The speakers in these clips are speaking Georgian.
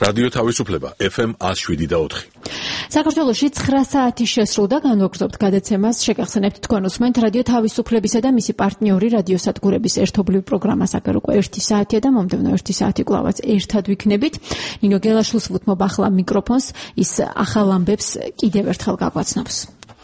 რადიო თავისუფლება FM 107.4. საქართველოში 9 საათი შესრულდა, განვაგრძობთ გადაცემას, შეგახსენებთ თქვენ უსმენთ რადიო თავისუფლებისა და მისი პარტნიორი რადიოსადგურების ერთობლივ პროგრამას. აქ უკვე 1 საათია და მომდევნო 1 საათი კვლავაც ერთად ვიქნებით. ნინო გელაშვილს ვუთმობ ახლა მიკროფონს, ის ახალ ამბებს კიდევ ერთხელ გაგვაცნობს.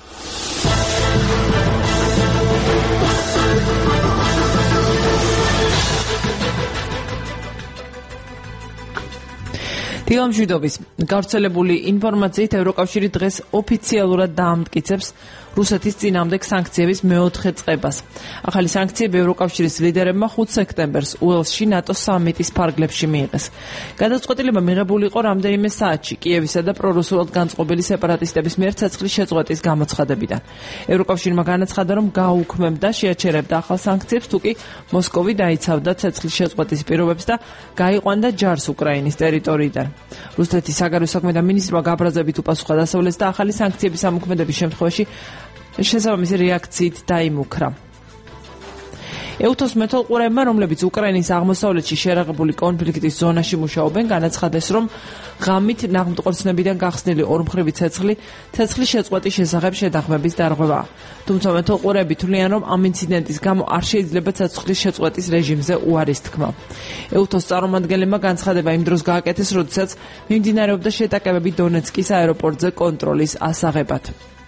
დილამშვიდობის გავრცელებული ინფორმაციით ევროკავშირი დღეს ოფიციალურად დაამტკიცებს რუსეთის წინააღმდეგ სანქციების მეოთხე წყებას. ახალი სანქციები ევროკავშირის ლიდერებმა 5 სექტემბერს უელსში ნატოს სამიტის ფარგლებში მიიღეს. გადაწყვეტილება მიღებული იყო რამდენიმე საათში კიევისა და პრორუსულად განწყობილი სეპარატისტების მიერ ცეცხლის შეწყვეტის გამოცხადებიდან. ევროკავშირმა განაცხადა, რომ გაუქმებდა შეაჩერებდა ახალ სანქციებს, თუკი მოსკოვი დაიცავდა ცეცხლის შეწყვეტის პირობებს და გაიყვანდა ჯარს უკრაინის ტერიტორიიდან. რუსეთის საგარეო საქმეთა მინისტრმა გაბრაზებით უპასუხა დასავლეთს და ახალი სანქციების ამოქმედების შემთხვევაში შესაბამისი რეაქციით დაიმუქრა. ეუთოს მეთვალყურეებმა, რომლებიც უკრაინის აღმოსავლეთში შერაღებული კონფლიქტის ზონაში მუშაობენ, განაცხადეს, რომ ღამით ნაღმდგორცნებიდან გახსნილი ორმხრივი ცეცხლის შეწყვეტის შესახებ შეთანხმების დარღვევაა. თუმცა მეთვალყურეები თვლიან, რომ ამ ინციდენტის გამო არ შეიძლება ცეცხლის შეწყვეტის რეჟიმზე უარის თქმა. ეუთოს წარმომადგენლებმა განცხადება იმ დროს გააკეთეს, როდესაც მიმდინარეობდა შეტაკებები დონეცკის აეროპორტზე კონტროლის ასაღებად.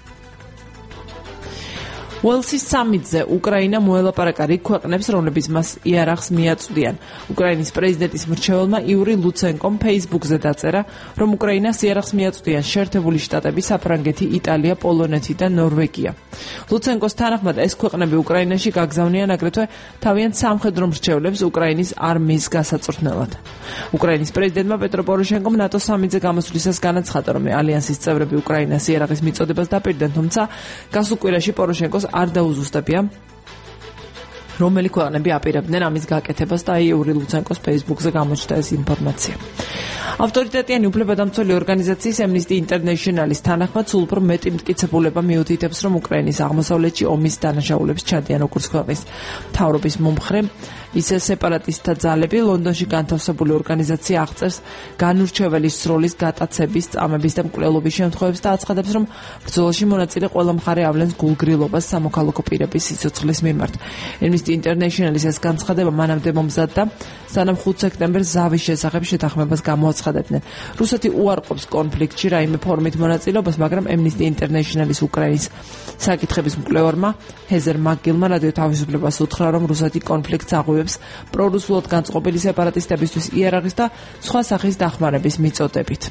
უელსის სამიტზე უკრაინა მოელაპარაკა რიგ ქვეყნებს, რომლებიც მას იარაღს მიაწვდიან. უკრაინის პრეზიდენტის მრჩეველმა იური ლუცენკომ ფეისბუქზე დაწერა, რომ უკრაინას იარაღს მიაწვდიან შეერთებული შტატები, საფრანგეთი, იტალია, პოლონეთი და ნორვეგია. ლუცენკოს თანახმად ეს ქვეყნები უკრაინაში გაგზავნიან აგრეთვე თავიანთ სამხედრო მრჩევლებს უკრაინის არმიის გასაწვრთნელად. უკრაინის პრეზიდენტმა პეტრო პოროშენკომ ნატოს სამიტზე გამოსვლისას განაცხადა, რომ ალიანსის წევრები უკრაინას იარაღის მიწოდებას დაპირდნენ, თუმცა გასულ კვირაში პოროშენკოს არ დაუზუსტებია, რომელი ქვეყნები აპირებდნენ ამის გაკეთებას და იური ლუცენკოს ფეისბუქზე გამოჩნდა ეს ინფორმაცია. ავტორიტეტიანი უფლებადამცველი ორგანიზაციის Amnesty International-ის თანახმად სულ უფრო მეტი მტკიცებულება მიუთითებს, რომ უკრაინის აღმოსავლეთში ომის დანაშაულებს ჩადიან როგორც ქვეყნის მთავრობის მომხრე, ისე სეპარატისტთა ძალები. ლონდონში განთავსებული ორგანიზაცია აღწერს განურჩეველი სროლის გატაცების, წამების და მკვლელობის შემთხვევებს და აცხადებს, რომ ბრძოლაში მონაწილე ყველა მხარე ავლენს გულგრილობას სამოქალაქო პირების სიცოცხლის მიმართ. Amnesty International-ის ეს განცხადება მანამდე მომზადდა, სანამ 5 სექტემბერს ზავის შესახებ შეთანხმებას გამოაცხადებდნენ. რუსეთი უარყოფს კონფლიქტში რაიმე ფორმით მონაწილეობას, მაგრამ Amnesty International-ის უკრაინის საკითხების მკვლევარმა ჰეზერ მაკგილმა რადიო თავისუფლებას უთხრა, რომ რუსეთი კონფლიქტს აღუევს პრორუსულად განწყობილი სეპარატისტებისთვის იარაღის და სხვა სახის დახმარების მიწოდებით.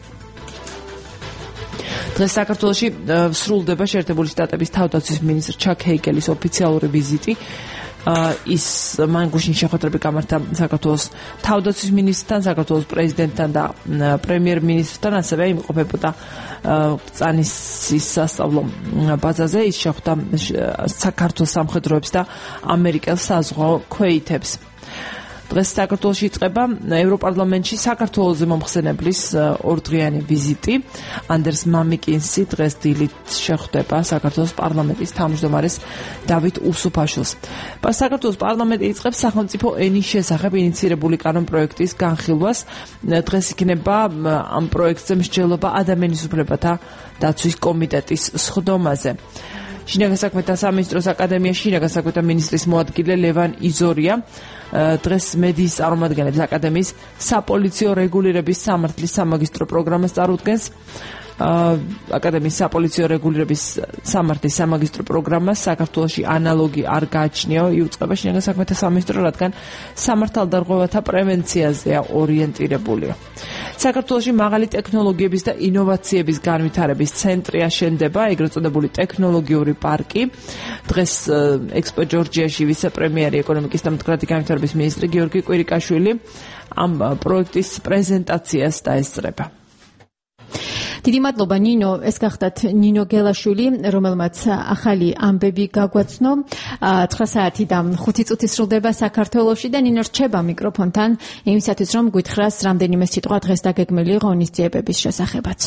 დღეს საქართველოში სრულდება შეერთებული შტატების თავდაცვის მინისტრ ჩაკ ჰეიგელის ოფიციალური ვიზიტი. ის მან გუშინ შეხვედრები გამართა საქართველოს თავდაცვის მინისტრთან, საქართველოს პრეზიდენტთან და პრემიერ-მინისტრთან, ასევე იმყოფებოდა ბრძანისის სასწავლო ბაზაზე. ის შეხვდა საქართველოს სამხედროებს და ამერიკელ საზღვაო ქვეითებს. დღეს საქართველოში იწყება ევროპარლამენტში საქართველოზე მომხსენებლის ორდღიანი ვიზიტი. ანდერს მამიკინსი დღეს დილით შეხვდება საქართველოს პარლამენტის თავმჯდომარეს დავით უსუფაშვილს. საქართველოს პარლამენტი იწყებს სახელმწიფო ენის შესახებ ინიცირებული კანონპროექტის განხილვას. დღეს იქნება ამ პროექტზე მსჯელობა ადამიანის უფლებათა დაცვის კომიტეტის სხდომაზე. შინაგან საქმეთა სამინისტროს აკადემიაში შინაგან საქმეთა მინისტრის მოადგილე ლევან იზორია დღეს მედიის წარმომადგენლებს აკადემიის საპოლიციო რეგულირების სამართლის სამაგისტრო პროგრამას წარუდგენს. აკადემიის საპოლიციო რეგულირების სამართლის სამაგისტრო პროგრამას საქართველოში ანალოგი არ გააჩნია, იუწყება შინაგან საქმეთა სამინისტრო, რადგან სამართალდარღვევათა პრევენციაზეა ორიენტირებული. საქართველოში მაღალი ტექნოლოგიების და ინოვაციების განვითარების ცენტრი აშენდება, ეგრეთ წოდებული ტექნოლოგიური პარკი. დღეს ექსპო ჯორჯიაში ვიცე-პრემიერი ეკონომიკის და მდგრადი განვითარების მინისტრი გიორგი კვირიკაშვილი ამ პროექტის პრეზენტაციას დაესწრება. დიდი მადლობა ნინო, ეს გახდათ ნინო გელაშვილი, რომელმაც ახალი ამბები გაგვაცნო. 9 საათი და 5 წუთი სრულდება საქართველოში და ნინო რჩება მიკროფონთან იმისათვის, რომ გვითხრას რამდენიმე სიტყვა დღეს დაგეგმილი ღონისძიებების შესახებაც.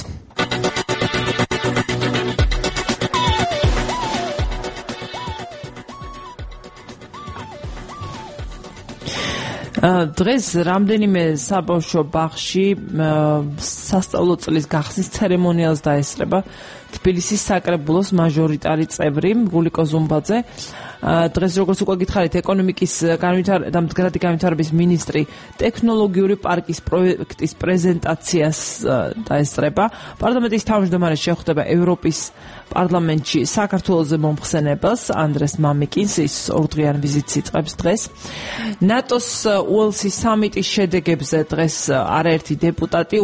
დღეს რამდენიმე საბავშვო ბაღში სასწავლო წლის გახსნის ცერემონიალს დაესწრება თბილისის საკრებულოს მაჟორიტარი წევრი გულიკო ზუმბაძე. დღეს როგორც უკვე გითხარით, ეკონომიკის და მდგრადი განვითარების მინისტრი ტექნოლოგიური პარკის პროექტის პრეზენტაციას დაესწრება. პარლამენტის თავმჯდომარე შეხვდება ევროპის პარლამენტში საქართველოზე მომხსენებელს ანდრეს მამიკინს, ის ორდღიან ვიზიტს იწყებს დღეს. ნატოს უელსის სამიტის შედეგებზე დღეს არაერთი დეპუტატი,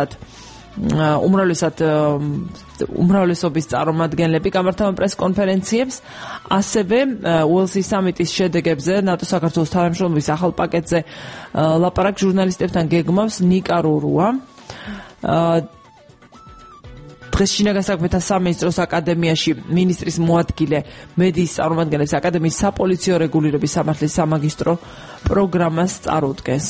უმრავლესობის წარმომადგენლები გამართავენ პრეს-კონფერენციებს, ასევე უელსის სამიტის შედეგებზე ნატო საქართველოს თანამშრომლობის ახალ პაკეტზე ლაპარაკს ჟურნალისტებთან გეგმავს ნიკა რურუა. დღეს შინაგან საქმეთა სამინისტროს აკადემიაში მინისტრის მოადგილე მედიის წარმომადგენლებს აკადემიის საპოლიციო რეგულირების სამართლის სამაგისტრო პროგრამას წარუდგენს.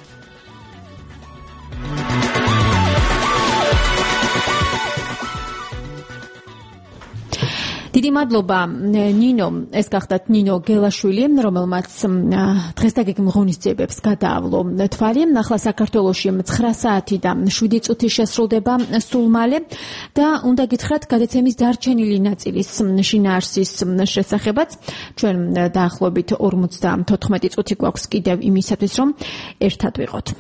დიდი მადლობა ნინო, ეს გახდათ ნინო გელაშვილი, რომელმაც დღეს დაგეგმილ ღონისძიებებს გადაავლო თვალი. ახლა საქართველოში 9 საათი და 7 წუთი შესრულდება სულ მალე და უნდა გითხრათ გადაცემის დარჩენილი ნაწილის შინაარსის შესახებაც. ჩვენ დაახლოებით 54 წუთი გვაქვს კიდევ იმისათვის, რომ ერთად ვიყოთ.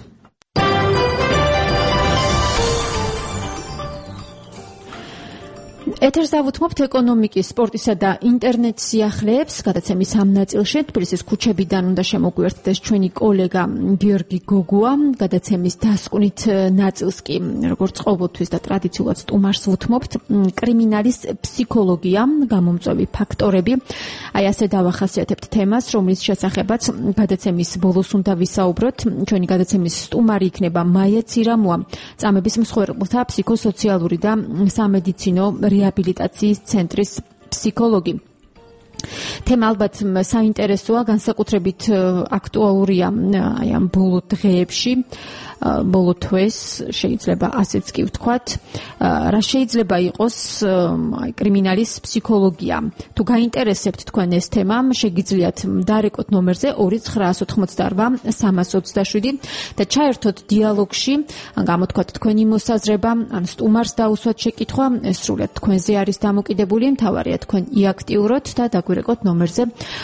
ეთერს დავუთმობთ ეკონომიკის, სპორტისა და ინტერნეტ სიახლეებს. გადაცემის ამ ნაწილში თბილისის ქუჩებიდან უნდა შემოგვიერთდეს ჩვენი კოლეგა გიორგი გოგუა. გადაცემის დასკვნით ნაწილს კი, როგორც ყოველთვის და ტრადიციულად სტუმარს ვუთმობთ, კრიმინალის ფსიქოლოგია, გამომწვევი ფაქტორები. აი ასე დავახასიათებთ თემას, რომლის შესახებაც გადაცემის ბოლოს უნდა ვისაუბროთ. ჩვენი გადაცემის სტუმარი იქნება მაია ცირამუა, წამების მსხვერპლთა ფსიქოსოციალური და სამედიცინო რეაბილიტაციის ცენტრის ფსიქოლოგი. თემა ალბათ საინტერესოა, განსაკუთრებით აქტუალურია აი ამ ბოლო დღეებში, ბოლო თვეს, შეიძლება ასეც კი ვთქვათ. რა შეიძლება იყოს აი კრიმინალის ფსიქოლოგია? თუ გაინტერესებთ თქვენ ეს თემა, შეგიძლიათ დარეკოთ ნომერზე 2988 327 და ჩაერთოთ დიალოგში, ან გამოთქვათ თქვენი მოსაზრება, ან სტუმარს დაუსვათ შეკითხვა, ეს სრულად თქვენზე არის დამოკიდებული, მთავარია თქვენ იაქტიუროთ და დაგვირეკოთ ნომერზე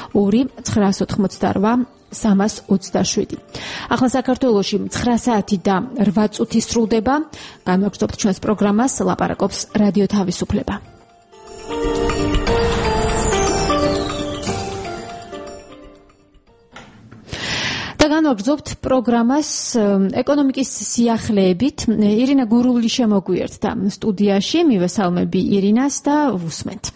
2988 327. ახლა საქართველოში 9 საათი და 8 წუთი სრულდება. განვაგრძობთ ჩვენს პროგრამას, ლაპარაკობს რადიო თავისუფლება. და განვაგრძობთ პროგრამას ეკონომიკის სიახლეებით. ირინა გურული შემოგვიერთდა სტუდიაში. მივესალმები ირინას და ვუსმენთ.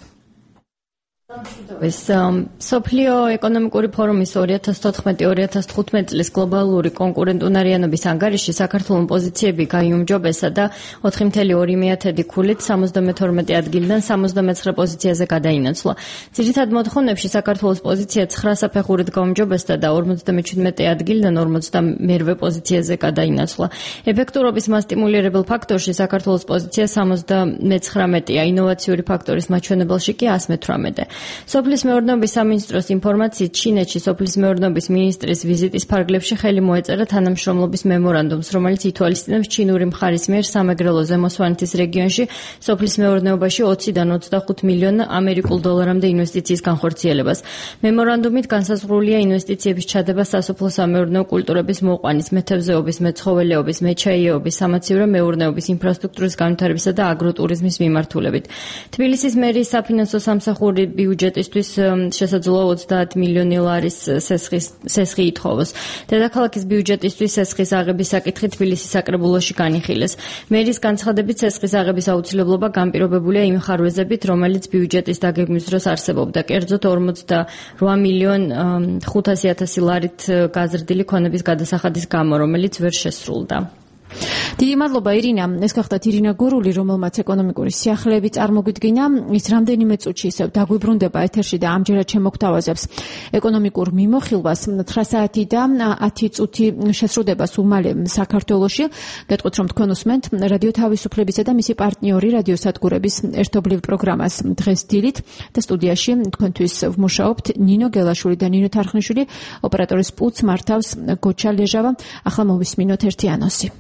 სოფლიო ეკონომიკური ფორუმის 2014-2015 წლის გლობალური კონკურენტუნარიანობის ანგარიში საქართველოს პოზიციები გაიუმჯობესა და 4.2 ქულით 72 ადგილიდან 79 პოზიციაზე გადაინაცვლა. ძირითად მოთხოვნებში საქართველოს პოზიცია 9 საფეხურით გაუმჯობესდა და 57 ადგილიდან 52 პოზიციაზე გადაინაცვლა. ეფექტურობის მასტიმულირებელ ფაქტორში საქართველოს პოზიცია 79-ია, ინოვაციური ფაქტორის მაჩვენებელში კი 118. სოფლის მეურნეობის სამინისტროს ინფორმაციით, ჩინეთში სოფლის მეურნეობის მინისტრის ვიზიტის ფარგლებში ხელი მოეწერა თანამშრომლობის მემორანდუმს, რომელიც ითვალისწინებს ჩინური მხარის მიერ სამეგრელო ზემოსვანეთის რეგიონში სოფლის მეურნეობაში 20-დან 25 მილიონ ამერიკულ დოლარამდე ინვესტიციის განხორციელებას. მემორანდუმით განსაზღვრულია ინვესტიციების ჩადება სასოფლო-სამეურნეო კულტურების მოყვანის, მეთევზეობის, მეცხოველეობის, მეჩაიეობის, სამაცივრო მეურნეობის ინფრასტრუქტურის განვითარებისა და აგროტურიზმის მიმართულებით. თბილისის მერიის საფინანსო სამსახური ბიუჯეტისთვის შესაძლოა 30 მილიონი ლარის სესხი ითხოვოს. დედაქალაქის ბიუჯეტისთვის სესხის აღების საკითხი თბილისის საკრებულოში განიხილეს. მერის განცხადებით, სესხის აღების აუცილებლობა განპირობებულია იმ ხარვეზებით, რომელიც ბიუჯეტის დაგეგმვის დროს არსებობდა. კერძოდ 48 მილიონ 500.000 ლარით გაზრდილი ქონების გადასახადის გამო, რომელიც ვერ შესრულდა. დიდი მადლობა ირინა. ეს გახდათ ირინა გურული, რომელმაც ეკონომიკური სიახლეები წარმოგვიდგინა. ის რამდენიმე წუთში ისევ დაგვიბრუნდება ეთერში და ამჯერად შემოგთავაზებს ეკონომიკურ მიმოხილვას. 9 საათი და 10 წუთი შესრულდება სულ მალე საქართველოში. გეტყვით, რომ თქვენ უსმენთ რადიო თავისუფლებისა და მისი პარტნიორი რადიოსადგურების ერთობლივ პროგრამას დღეს დილით და სტუდიაში თქვენთვის ვმუშაობთ ნინო გელაშვილი და ნინო თარხნიშვილი, ოპერატორის პულტს მართავს გოჩა ლეჟავა. ახლა მოვისმინოთ ერთი ანონსი.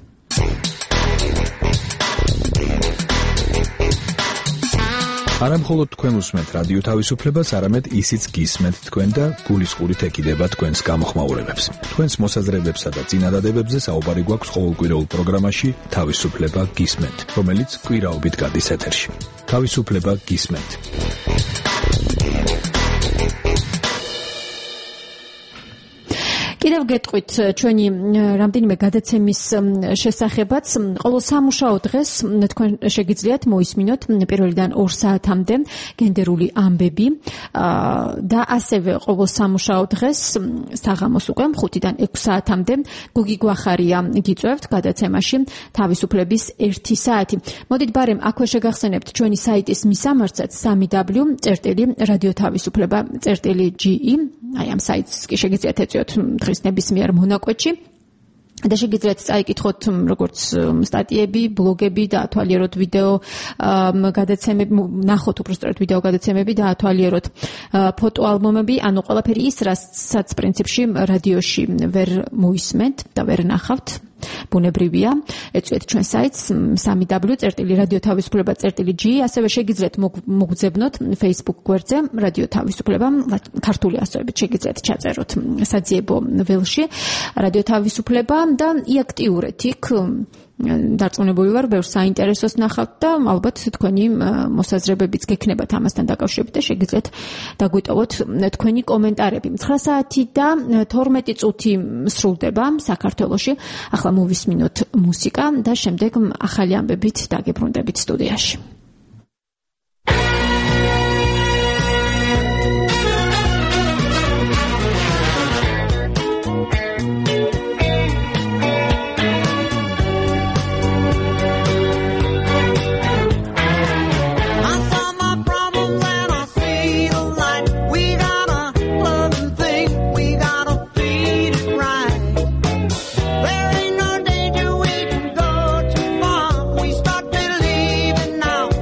არა მხოლოდ თქვენ უსმენთ რადიო თავისუფლებას, არამედ ისიც გისმენთ თქვენ და გულისყურით ეკიდება თქვენს გამოხმაურებებს. თქვენს მოსაზრებებსა და წინადადებებზე საუბარი გვაქვს ყოველკვირეულ პროგრამაში თავისუფლება გისმენთ, რომელიც კვირაობით გადის ეთერში. თავისუფლება გისმენთ. კიდევ გეტყვით ჩვენი რამდენიმე გადაცემის შესახებაც. ყოველ სამუშაო დღეს თქვენ შეგიძლიათ მოისმინოთ 1-დან 2 საათამდე გენდერული ამბები და ასევე ყოველ სამუშაო დღეს საღამოს უკვე 5-დან 6 საათამდე გოგი გვახარია გიწევთ გადაცემაში თავისუფლების 1 საათი. მოდით ბარემ აქვე შეგახსენებთ ჩვენი საიტის მისამართსაც www.radioთავისუფლება.ge. აი ამ საიტს კი შეგიძლიათ ეწვიოთ დღის ნებისმიერ მონაკვეთში და შეგიძლიათ წაიკითხოთ როგორც სტატიები, ბლოგები და ათვალიეროთ ვიდეო გადაცემები, ნახოთ უბრალოდ ვიდეო გადაცემები და ათვალიეროთ ფოტოალბომები, ანუ ყველაფერი ის, რასაც პრინციპში რადიოში ვერ მოისმენთ და ვერ ნახავთ. ბუნებრივია, ეწვიეთ ჩვენ საიტს www.radioთავისუფლება.ge. ასევე შეგიძლიათ მოგძებნოთ Facebook გვერდზე რადიო თავისუფლება, ქართული ასოებით შეგიძლიათ ჩაწეროთ საძიებო ველში რადიო თავისუფლება და იაქტიურეთ იქ. დარწმუნებული ვარ, ბევრ საინტერესოს ნახავთ და ალბათ თქვენი მოსაზრებებიც გექნებათ ამასთან დაკავშირებით და შეგიძლიათ დაგვიტოვოთ თქვენი კომენტარები. 9 საათი და 12 წუთი სრულდება საქართველოში. ახლა მოვისმინოთ მუსიკა და შემდეგ ახალი ამბებით დაგებრუნდებით სტუდიაში. Now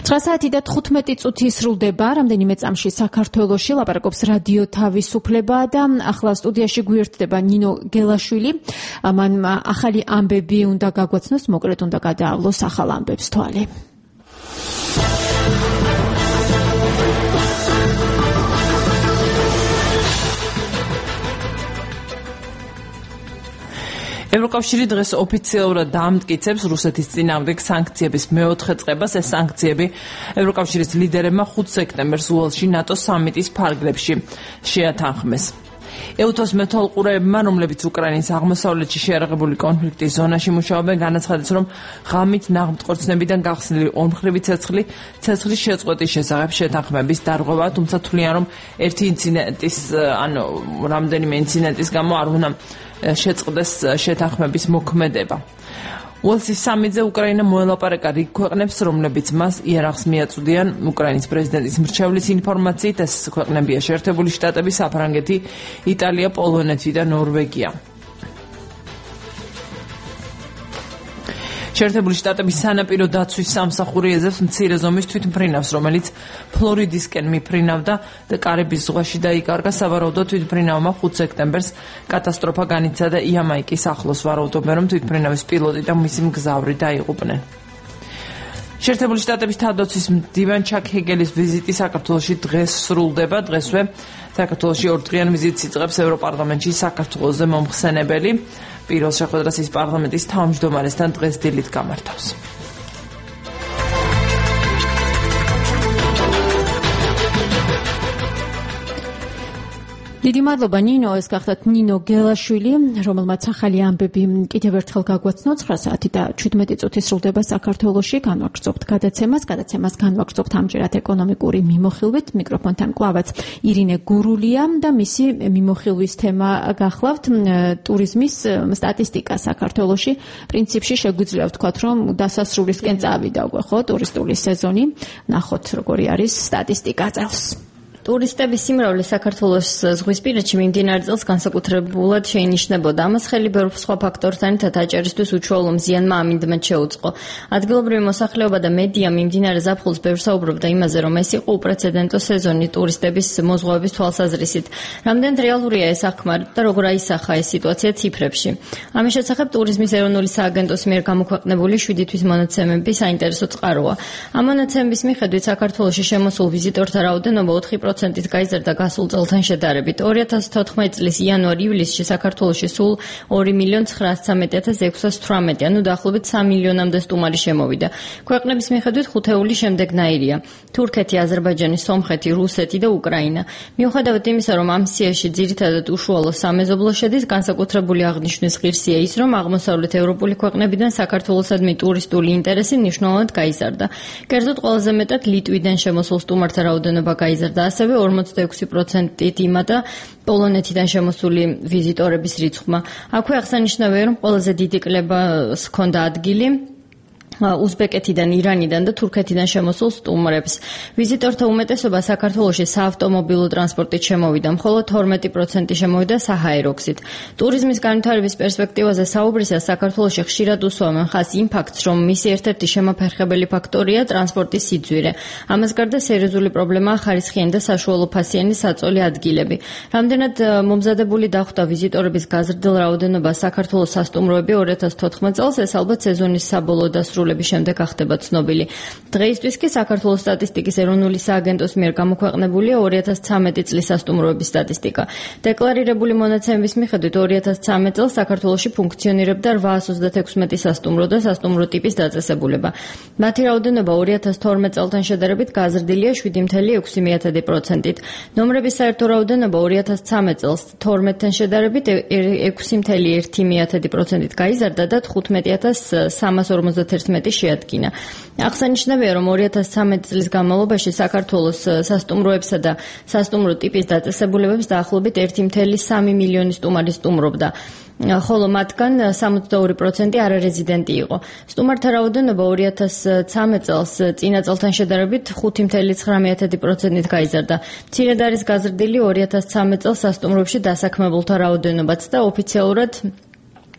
9 საათი და 15 წუთი სრულდება. რამდენიმე წამში საქართველოში ლაპარაკობს რადიო თავისუფლება და ახლა სტუდიაში გვერდდება ნინო გელაშვილი. მან ახალი ამბები უნდა გაგვაცნოს, მოკლედ უნდა გადაავლოს ახალ ამბებს თვალი. ევროკავშირი დღეს ოფიციალურად დაამტკიცებს რუსეთის წინააღმდეგ სანქციების მეოთხე წყებას. ეს სანქციები ევროკავშირის ლიდერებმა 5 სექტემბერს უელსში ნატოს სამიტის ფარგლებში შეათანხმეს. EUTOS მეთვალყურეებმა, რომლებიც უკრაინის აღმოსავლეთში შეიარაღებული კონფლიქტის ზონაში მუშაობენ, განაცხადეს, რომ ღამით ნაღმწყორცნებიდან გახსნილი ორმხრივი ცეცხლის შეწყვეტის შესახებ შეთანხმების დარღვევა, თუმცა თვლიან, რომ ერთი ინციდენტის, რამდენიმე ინციდენტის გამო არ უნდა შეწყდეს შეთანხმების მოქმედება. უელსის სამიტზე უკრაინა მოელაპარაკა რიგ ქვეყნებს, რომლებიც მას იარაღს მიაწვდიან უკრაინის პრეზიდენტის მრჩევლის ინფორმაციით. ეს ქვეყნებია შეერთებული შტატები, საფრანგეთი, იტალია, პოლონეთი და ნორვეგია. შეერთებული შტატების სანაპირო დაცვის სამსახური ეძებს მცირე ზომის თვითმფრინავს, რომელიც ფლორიდისკენ მიფრინავდა და კარიბის ზღვაში დაიკარგა. სავარაუდოდ თვითმფრინავმა 5 სექტემბერს კატასტროფა განიცადა იამაიკის ახლოს. ვარაუდობენ, რომ თვითმფრინავის პილოტი და მისი მგზავრი დაიღუპნენ. შეერთებული შტატების თავდაცვის მდივან ჩაკ ჰეგელის ვიზიტი საქართველოში დღეს სრულდება. დღესვე საქართველოში 2 დღიან ვიზიტს იწყებს ევროპარლამენტში საქართველოზე მომხსენებელი. პირველ შეხვედრას ის პარლამენტის თავმჯდომარესთან დღეს დილით გამართავს. დიდი მადლობა ნინო, ეს გახდათ ნინო გელაშვილი, რომელმაც ახალი ამბები კიდევ ერთხელ გაგვაცნო. 9 საათი და 17 წუთი სრულდება საქართველოში. განვაგრძობთ გადაცემას განვაგრძობთ ამჯერად ეკონომიკური მიმოხილვით. მიკროფონთან კლავაც ირინე გურულია და მისი მიმოხილვის თემა გახლავთ ტურიზმის სტატისტიკა საქართველოში. პრინციპში შეგვიძლია ვთქვათ, რომ დასასრულისკენ წავიდა უკვე ხო ტურისტული სეზონი. ნახოთ როგორი არის სტატისტიკა წელს. ტურისტების სიმრავლე საქართველოს ზღვისპირეთში მიმდინარე წელს განსაკუთრებულად შეინიშნებოდა. ამას ხელი ბევრ სხვა ფაქტორთან ერთად აჭარისთვის უშუალო მზიანმა ამინდმა შეუწყო. ადგილობრივი მოსახლეობა და მედია მიმდინარე ზაფხულს ბევრ საუბრობდა იმაზე, რომ ეს იყო უპრეცედენტო სეზონი ტურისტების მოზღვავების თვალსაზრისით. რამდენად რეალურია ეს აღქმარი და როგორ აისახა ეს სიტუაცია ციფრებში. ამის შესახებ ტურიზმის ეროვნული სააგენტოს მიერ გამოქვეყნებული 7 თვის მონაცემები საინტერესო წყაროა. ამ მონაცემების მიხედვით საქართველოში შემოსულ ვიზიტორთა რაოდენობა 4%-ით გაიზარდა გასულ წელთან შედარებით. 2014 წლის იანვარ-ივლისში საქართველოში სულ 2.913.618, ანუ დაახლოებით 3 მილიონამდე სტუმარი შემოვიდა. ქვეყნების მიხედვით ხუთეული შემდეგნაირია: თურქეთი, აზერბაიჯანი, სომხეთი, რუსეთი და უკრაინა. მიუხედავად იმისა, რომ ამ სიაში ძირითადად უშუალო სამეზობლო შედის, განსაკუთრებული აღნიშვნის ღირსია ის, რომ აღმოსავლეთ ევროპული ქვეყნებიდან საქართველოსადმი ტურისტული ინტერესი მნიშვნელოვნად გაიზარდა. კერძოდ ყველაზე მეტად ლიტვიდან შემოსულ სტუმართა რაოდენობა გაიზარდა, ასევე 46%-ით იმატა პოლონეთიდან შემოსული ვიზიტორების რიცხვმა. აქვე აღსანიშნავია, რომ ყველაზე დიდი კლებას ჰქონდა ადგილი უზბეკეთიდან, ირანიდან და თურქეთიდან შემოსულ სტუმრებს. ვიზიტორთა უმეტესობა საქართველოში საავტომობილო ტრანსპორტით შემოვიდა, მხოლოდ 12% შემოვიდა საჰაერო გზით. ტურიზმის განვითარების პერსპექტივაზე საუბრისას საქართველოში ხშირად უსვამენ ხაზს იმ ფაქტს, რომ მისი ერთ-ერთი შემაფერხებელი ფაქტორია ტრანსპორტის სიძვირე. ამას გარდა სერიოზული პრობლემაა ხარისხიანი და საშუალო ფასიანი საწოლი ადგილები. რამდენად მომზადებული დახვდა ვიზიტორების გაზრდილ რაოდენობას საქართველოს სასტუმროები 2014 წელს, ეს ალბათ სეზონის საბოლოო დასრულების შემდეგ ახდება ცნობილი. დღეისთვის კი საქართველოს სტატისტიკის ეროვნული სააგენტოს მიერ გამოქვეყნებულია 2013 წლის სასტუმროების სტატისტიკა. დეკლარირებული მონაცემების მიხედვით 2013 წელს საქართველოში ფუნქციონირებდა 836 სასტუმრო და სასტუმრო ტიპის დაწესებულება. მათი რაოდენობა 2012 წელთან შედარებით გაზრდილია 7.6%-ით. ნომრების საერთო რაოდენობა 2013 წელს 12-თან შედარებით 6.1%-ით გაიზარდა და 15,351 შეადგინა. აღსანიშნავია, რომ 2013 წლის განმავლობაში საქართველოს სასტუმროებსა და სასტუმრო ტიპის დაწესებულებებს დაახლოებით 1.3 მილიონი სტუმარი სტუმრობდა. ხოლო მათგან 62% არარეზიდენტი იყო. სტუმართა რაოდენობა 2013 წელს წინა წელთან შედარებით 5.9%-ით გაიზარდა. მცირედ არის გაზრდილი 2013 წელს სასტუმროებში დასაქმებულთა რაოდენობაც და ოფიციალურად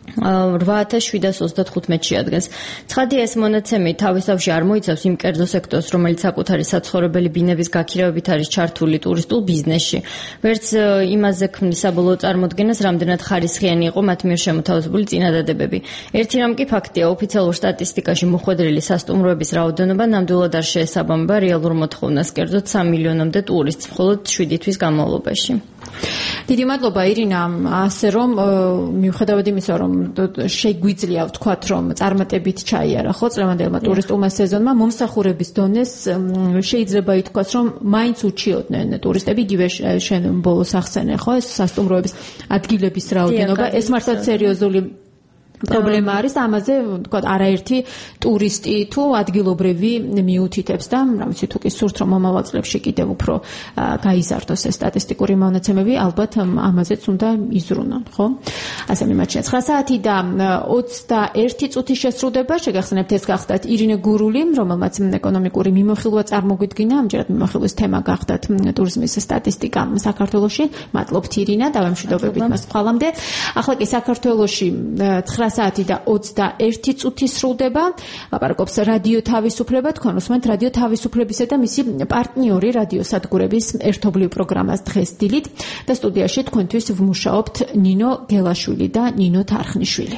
8735 შეადგენს. ცხადია, ეს მონაცემი თავისთავში არ მოიცავს იმ კერძო სექტორს, რომელიც საკუთარი საცხოვრებელი ბინების გაქირავებით არის ჩართული ტურისტულ ბიზნესში. ვერც იმაზე ქმნის საბოლოო წარმოდგენას, რამდენად ხარისხიანი იყო მათ მიერ შემოთავაზებული წინადადებები. ერთი რამ კი ფაქტია, ოფიციალურ სტატისტიკაში მოხვედრილი სასტუმროების რაოდენობა ნამდვილად არ შეესაბამება რეალურ მოთხოვნას, კერძოდ 3 მილიონამდე ტურისტს მხოლოდ 7 თვის განმავლობაში. დიდი მადლობა ირინა, ასე რომ მიუხედავად იმისა, რომ შეგვიძლია ვთქვათ, რომ წარმატებით ჩაიარა ხო წლევანდელმა ტურისტულმა სეზონმა, მომსახურების დონეს შეიძლება ითქვას, რომ მაინც უჩიოდნენ ტურისტები, იგივე შენ ბოლოს ახსენე ხო ეს სასტუმროების ადგილების რაოდენობა, ეს მართლაც სერიოზული პრობლემა არის და ამაზე ვთქვათ არაერთი ტურისტი თუ ადგილობრივი მიუთითებს და რა ვიცი თუ კი სურთ რომ მომავალ წლებში კიდევ უფრო გაიზარდოს ეს სტატისტიკური მონაცემები, ალბათ ამაზეც უნდა იზრუნონ, ხო? ასე მიმაჩნია 9 საათი და 21 წუთი შესრულდება, შეგახსენებთ ეს გახდათ ირინე გურული, რომელმაც ეკონომიკური მიმოხილვა წარმოგვიდგინა, ამჯერად მიმოხილვის თემა გახდათ ტურიზმის სტატისტიკა საქართველოში. მადლობთ ირინა, დავემშვიდობებით მას ხვალამდე. ახლა კი საქართველოში 9 საათი და 21 წუთი სრულდება. ლაპარაკობს რადიო თავისუფლება, თქვენ უსმენთ რადიო თავისუფლებისა და მისი პარტნიორი რადიოსადგურების ერთობლივ პროგრამას დღეს დილით და სტუდიაში თქვენთვის ვმუშაობთ ნინო გელაშვილი და ნინო თარხნიშვილი.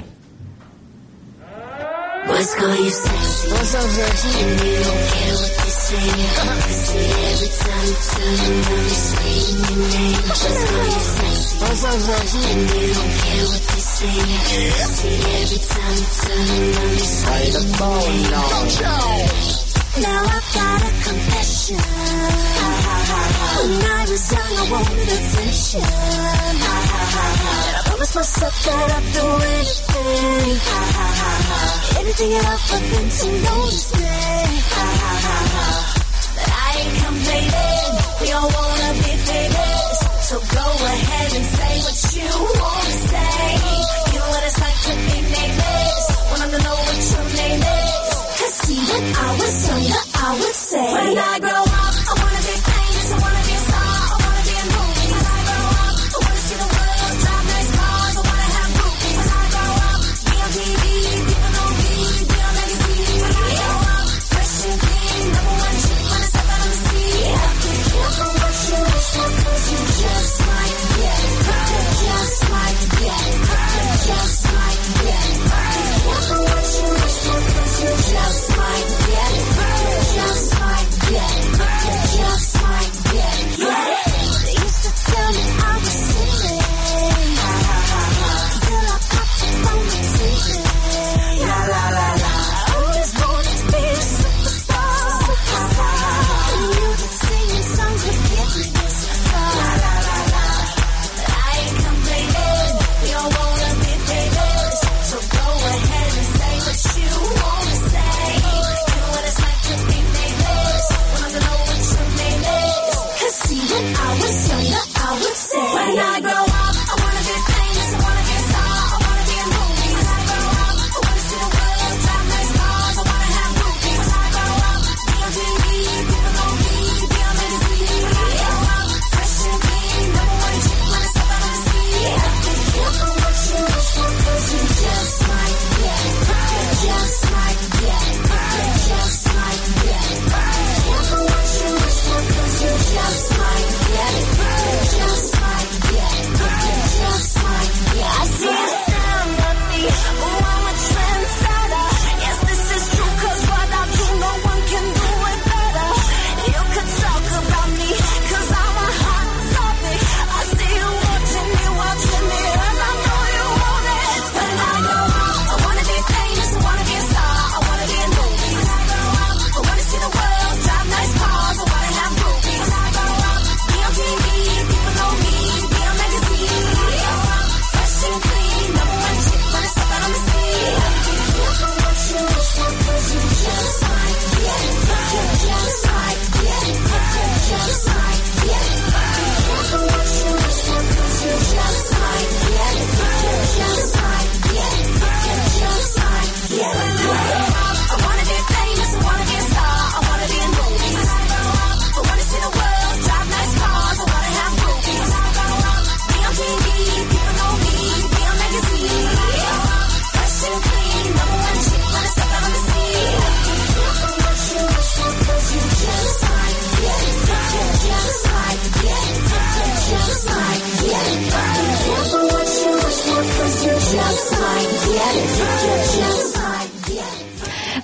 What's going you say? What's up, Virgin? You don't care what they say. Every time you turn around, you say your name. What's going you say? What's up, Virgin? You don't care what they say. Every time you turn around, you say your name. Now I've got a confession. When I was young, I wanted attention. I promised myself that I'd do anything. Anything at all for them to notice me. But I ain't complaining. We all wanna be famous. So go ahead and say what you wanna say. You know what it's like to be nameless. Want to know what your name is. Cause see, when I was younger, I would say, when I grow up, I wanna be famous. I wanna be a star. I wanna be in movies. When I grow up, I wanna see the world. Drive nice cars. I wanna have groupies. When I grow up, be on TV. People know me. Be on magazines. When I grow up,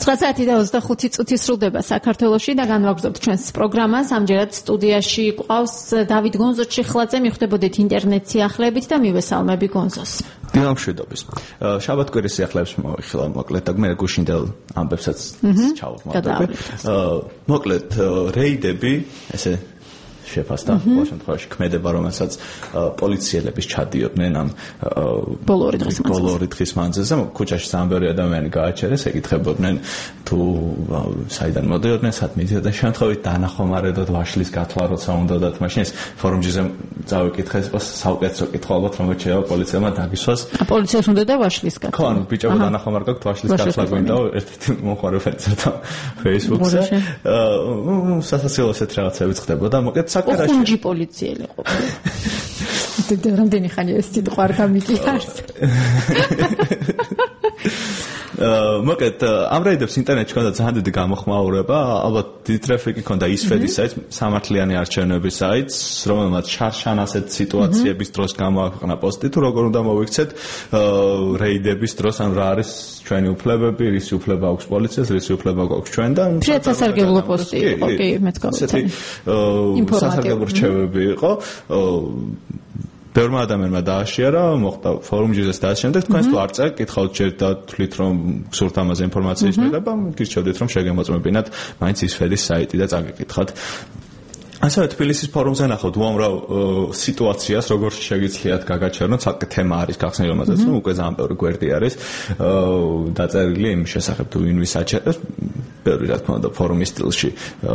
9:25 წუთი სრულდება საქართველოში და განვაგრძობთ ჩვენს პროგრამას. ამჯერად სტუდიაში ყავს დავით გონზო-ჩიხლაძე, მიხვდებოდით ინტერნეტ სიახლეებით და მივესალმები გონზოს. დილამშვიდობის. შაბათ-კვირის სიახლეებს მოვიხილავ მოკლედ და მე გუშინდელ ამბებსაც ჩავხმოვდები. მოკლედ რეიდები, ესე შეფასდა ყოველ შემთხვევაში ქმედება, რომელსაც პოლიციელების ჩადიოდნენ ამ ბოლო ორი დღის მანძილზე. ქუჩაში სამბერი ადამიანი გააჩერეს, ეკითხებოდნენ თუ საიდან მოდიოდნენ, სად მიდიოდნენ. შემთხვევით დაანახომარებდათ ვაშლის გათვლა, როცა უნდათ მაშინ ეს ფორუმჯიზე წავიკითხეს, საუკეთესო კითხვა ალბათ, რომელიც შეევა პოლიციელმა დაგისვას. პოლიციას უნდა და ვაშლის გათვლა. ხო, ბიჭებო დაანახომარ გაქვთ ვაშლის გათვლა გვინდა, ერთ-ერთი მოხარე ფეცერთა Facebook-ზე. სასაცილო ესეთ რაღაცები ხდებოდა, მოკლედ ხუნჯი პოლიციელი ყოფილი. რამდენი ხანია ეს სიტყვა არ გამიგიარს. მოკლედ ამ რეიდებს ინტერნეტში ქონდა ძალიან დიდი გამოხმაურება, ალბათ დიდი ტრაფიკი ქონდა ისფედის საიტს, სამართლიანი არჩევნების საიტს, რომელმაც შარშან ასეთ სიტუაციების დროს გამოაქვეყნა პოსტი, თუ როგორ უნდა მოვიქცეთ რეიდების დროს, ან რა არის ჩვენი უფლებები, რისი უფლება აქვს პოლიციას, რისი უფლება გვაქვს ჩვენ და სასარგებლო პოსტი იყო, კი, მეც გავიცანი. სასარგებლო რჩევები იყო. ბევრმა ადამიანმა დააშიარა, მოხდა ფორუმჯიზეს და შემდეგ თქვენს თუ არ წაკითხავთ ჯერ და თვლით რომ გსურთ ამაზე ინფორმაციის მიღება, გირჩევდით რომ შეგემოწმებინათ მაინც ისფედის საიტი და წაკითხათ. ასევე თბილისის ფორუმზე ნახავთ უამრავ სიტუაციას, როგორც შეგიძლიათ გაგაჩერნოთ, საკუთარი თემა არის გახსნილი, რომელზეც უკვე ძალიან ბევრი გვერდი არის დაწერილი იმ შესახებ თუ ვინ ვის აჩერებს. ბევრი რა თქმა უნდა ფორუმის სტილში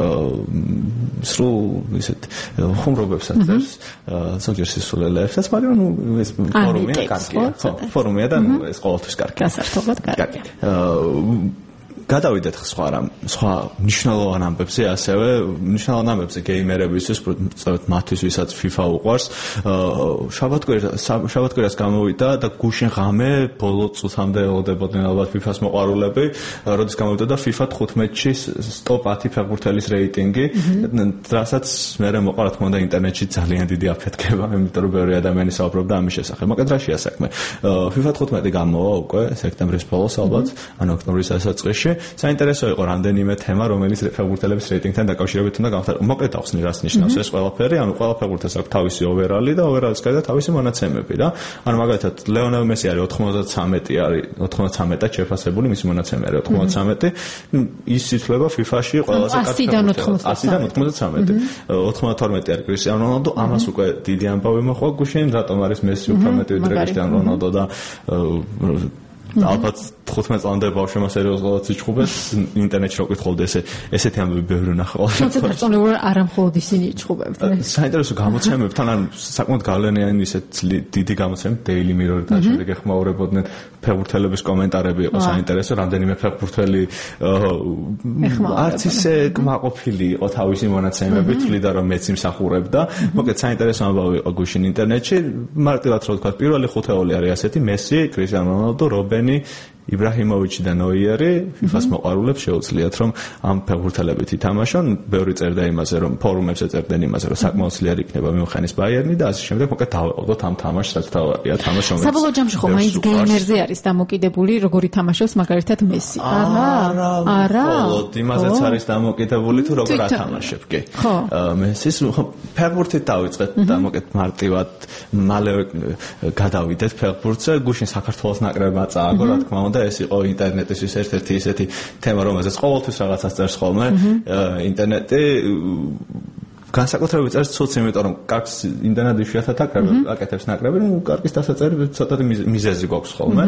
სრულ ისეთ ხუმრობებსაც წერს, ზოგიერთ სისულელეებსაც, მაგრამ ეს ფორუმია კარგია. ხო, ფორუმია და ეს ყოველთვის კარგია. გასართობად კარგია. გადავიდეთ სხვა მნიშვნელოვან ამბებზე, ასევე მნიშვნელოვან ამბებზე გეიმერებისთვის, სწორედ მათთვის, ვისაც FIFA უყვარს. შაბათ-კვირას გამოვიდა და გუშინ ღამე ბოლო წუთამდე ელოდებოდნენ ალბათ FIFA-ს მოყვარულები, როდის გამოვიდა და FIFA 15-ში top 10 ფეხბურთელის რეიტინგი, რასაც მე მოყვა რა თქმა უნდა ინტერნეტში ძალიან დიდი აფეთქება, იმიტომ რომ ბევრი ადამიანი საუბრობდა ამის შესახებ. მოკლედ რა შეა საქმე? FIFA 15 გამოვა უკვე სექტემბრის ბოლოს ალბათ, ან ოქტომბრის დასაწყისში. საინტერესო იყო რამდენიმე თემა, რომელიც ფეხბურთელების რეიტინგთან დაკავშირებით უნდა გამხდარიყო. მოკლედ ახსნი რას ნიშნავს ეს ყველაფერი, ანუ ყველა ფეხბურთელს აქვს თავისი ოვერალი და ოვერალის გარდა თავისი მონაცემები რა. ანუ მაგალითად ლეონელ მესი არის 93-ად შეფასებული, მისი მონაცემი არის 93. ის ითვლება FIFA-ში ყველაზე კარგი ფეხბურთელი. 100-დან 93. 92 არის კრისტიანო რონალდო, ამას უკვე დიდი ამბავი მოხდა გუშინ, რატომ არის მესი უფრო მეტი ვიდრე კრისტიანო რონალდო და ალბათ 15 წლამდე ბავშვებმა სერიოზულად იჩხუბეს ინტერნეტში რო კითხულობდი ესეთი ამბები ბევრი ნახავ. თუმცა პერსონალურად არ ამხოლოდ ისინი იჩხუბებდნენ. საინტერესო გამოცემებთან ან საკმაოდ გავლენიანი ისეთ დიდი გამოცემები Daily Mirror-და შემდეგ ეხმაურებოდნენ ფეხბურთელების კომენტარები იყო საინტერესო, რამდენიმე ფეხბურთელი არც ისე კმაყოფილი იყო თავისი მონაცემებით, თვლიდა რომ მეც იმსახურებდა. მოკლედ საინტერესო ამბავი იყო გუშინ ინტერნეტში. მარტივად რო ვთქვათ, პირველი ხუთეული არის ასეთი: მესი, კრისტიანო რონალდო, რობენი, იბრაჰიმოვიჩი და ნოიერი. FIFA-ს მოყვარულებს შეუძლიათ რომ ამ ფეხბურთელებით ითამაშონ. ბევრი წერდა იმაზე, რომ ფორუმებზე წერდნენ იმაზე, რომ საკმაოდ ძლიერი იქნება მიუხედავად ბაიერნი და ასე შემდეგ. მოკლედ დავეყოთ ამ თამაშს, რაც თავარია თამაში. საბოლოო ჯამში ხო მაინც გეიმერზე არის დამოკიდებული, როგორ ითამაშოს მაგალითად მესი. არა. მხოლოდ იმაზეც არის დამოკიდებული თუ როგორ ათამაშებ, კი. მესის ფეხბურთით დავიწყეთ და მოკლედ მარტივად მალევე გადავიდეთ ფეხბურთზე. გუშინ საქართველოს ნაკრებმა წააგო, რა თქმა უნდა, ეს იყო ინტერნეტისთვის ერთ-ერთი ისეთი თემა, რომელზეც ყოველთვის რაღაცას წერს ხოლმე ინტერნეტი. განსაკუთრებით წერს ცუც, იმიტომ რომ კარგს იმდანად იშვიათად აკეთებს ნაკრები, კარგის დასაწერი ცოტათი მიზეზი გვაქვს ხოლმე.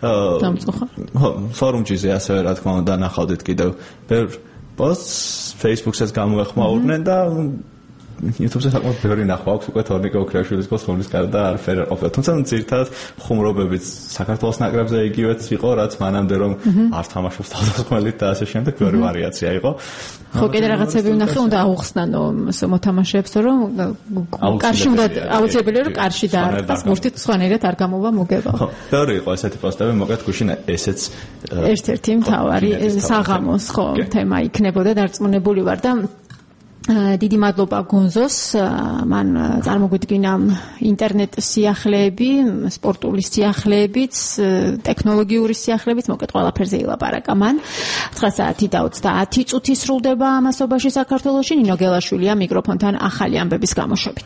ხო, ფორუმჯიზე ასევე რა თქმა უნდა ნახავდით კიდევ ბევრ პოსტს, Facebook-საც გამოეხმაურდნენ და YouTube-ზე საკმაოდ ბევრი ნახვა აქვს უკვე თორნიკე ოქრიაშვილის გასვლის გარდა არაფერი არ ყოფილა. თუმცა ძირითადად ხუმრობებით საქართველოს ნაკრებზე იგივეც იყო, რაც მანამდე რომ არ თამაშობს თავდასხმელით და ასე შემდეგ ბევრი ვარიაცია იყო. ხო, კიდე რაღაცები ვნახე, უნდა აუხსნანო მოთამაშეებს, რომ კარში უნდა აუცილებელია რომ კარში დაარღვას, მურთით სხვანაირად არ გამოვა მოგება. ხო, ბევრი იყო ესეთი პოსტები, მოკლედ გუშინ ესეც ერთ-ერთი მთავარი საღამოს ხო თემა იქნებოდა, დარწმუნებული ვარ და დიდი მადლობა გონზოს, მან წარმოგვიდგინა ინტერნეტ სიახლეები, სპორტული სიახლეებიც, ტექნოლოგიური სიახლეებიც, მოკეთ ყველაფერზე ილაპარაკა მან. 9 საათი და 30 წუთი სრულდება ამასობაში საქართველოში. ნინო გელაშვილია მიკროფონთან ახალი ამბების გამოშვებით.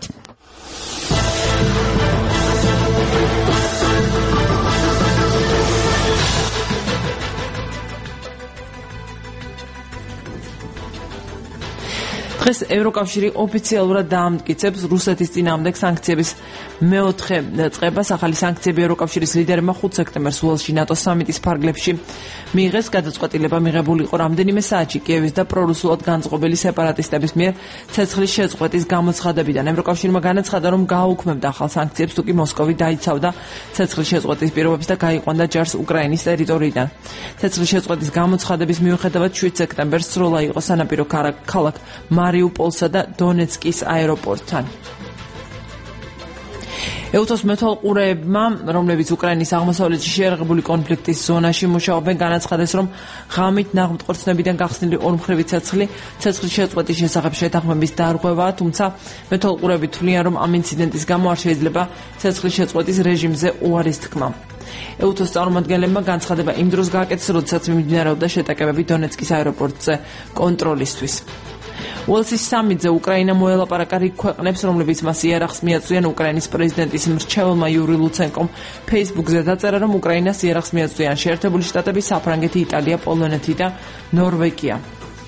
დღეს ევროკავშირი ოფიციალურად დაამტკიცებს რუსეთის წინააღმდეგ სანქციების მეოთხე წებას. ახალი სანქციები ევროკავშირის ლიდერებმა 5 სექტემბერს უელსში ნატოს სამიტის ფარგლებში მიიღეს. გადაწყვეტილება მიღებული იყო რამდენიმე საათში კიევის და პრორუსულად განწყობილი სეპარატისტების მიერ ცეცხლის შეწყვეტის გამოცხადებიდან. ევროკავშირმა განაცხადა, რომ გააუქმებდა ახალ სანქციებს, თუკი მოსკოვი დაიცავდა ცეცხლის შეწყვეტის პირობებს და გაიყვანდა ჯარს უკრაინის ტერიტორიიდან. ცეცხლის შეწყვეტის გამოცხადების მიუხედავად 7 სექტემბერს სროლა იყო სანაპირო ქალაქ მარიუპოლსა და დონეცკის აეროპორტთან. ეუთოს მეთვალყურეებმა, რომლებიც უკრაინის აღმოსავლეთში შეერაღებული კონფლიქტის ზონაში მუშაობენ, განაცხადეს, რომ ღამით ნაღმდგორცნებიდან გახსნილი ორმხრივი ცეცხლის შეწყვეტის შესახებ შეთანხმების დარღვევაა, თუმცა მეთვალყურეები თვლიან, რომ ამ ინციდენტის გამო არ შეიძლება ცეცხლის შეწყვეტის რეჟიმზე უარის თქმა. ეუთოს წარმომადგენლებმა განცხადება იმ დროს გააკეთეს, როდესაც მიმდინარეობდა შეტაკებები დონეცკის აეროპორტზე კონტროლისთვის. უელსის სამიტზე უკრაინა მოელაპარაკა რიგ ქვეყნებს, რომლებიც მას იარაღს მიაწვდიან. უკრაინის პრეზიდენტის მრჩეველმა იური ლუცენკომ Facebook-ზე დაწერა, რომ უკრაინას იარაღს მიაწვდიან შეერთებული შტატები, საფრანგეთი, იტალია, პოლონეთი და ნორვეგია.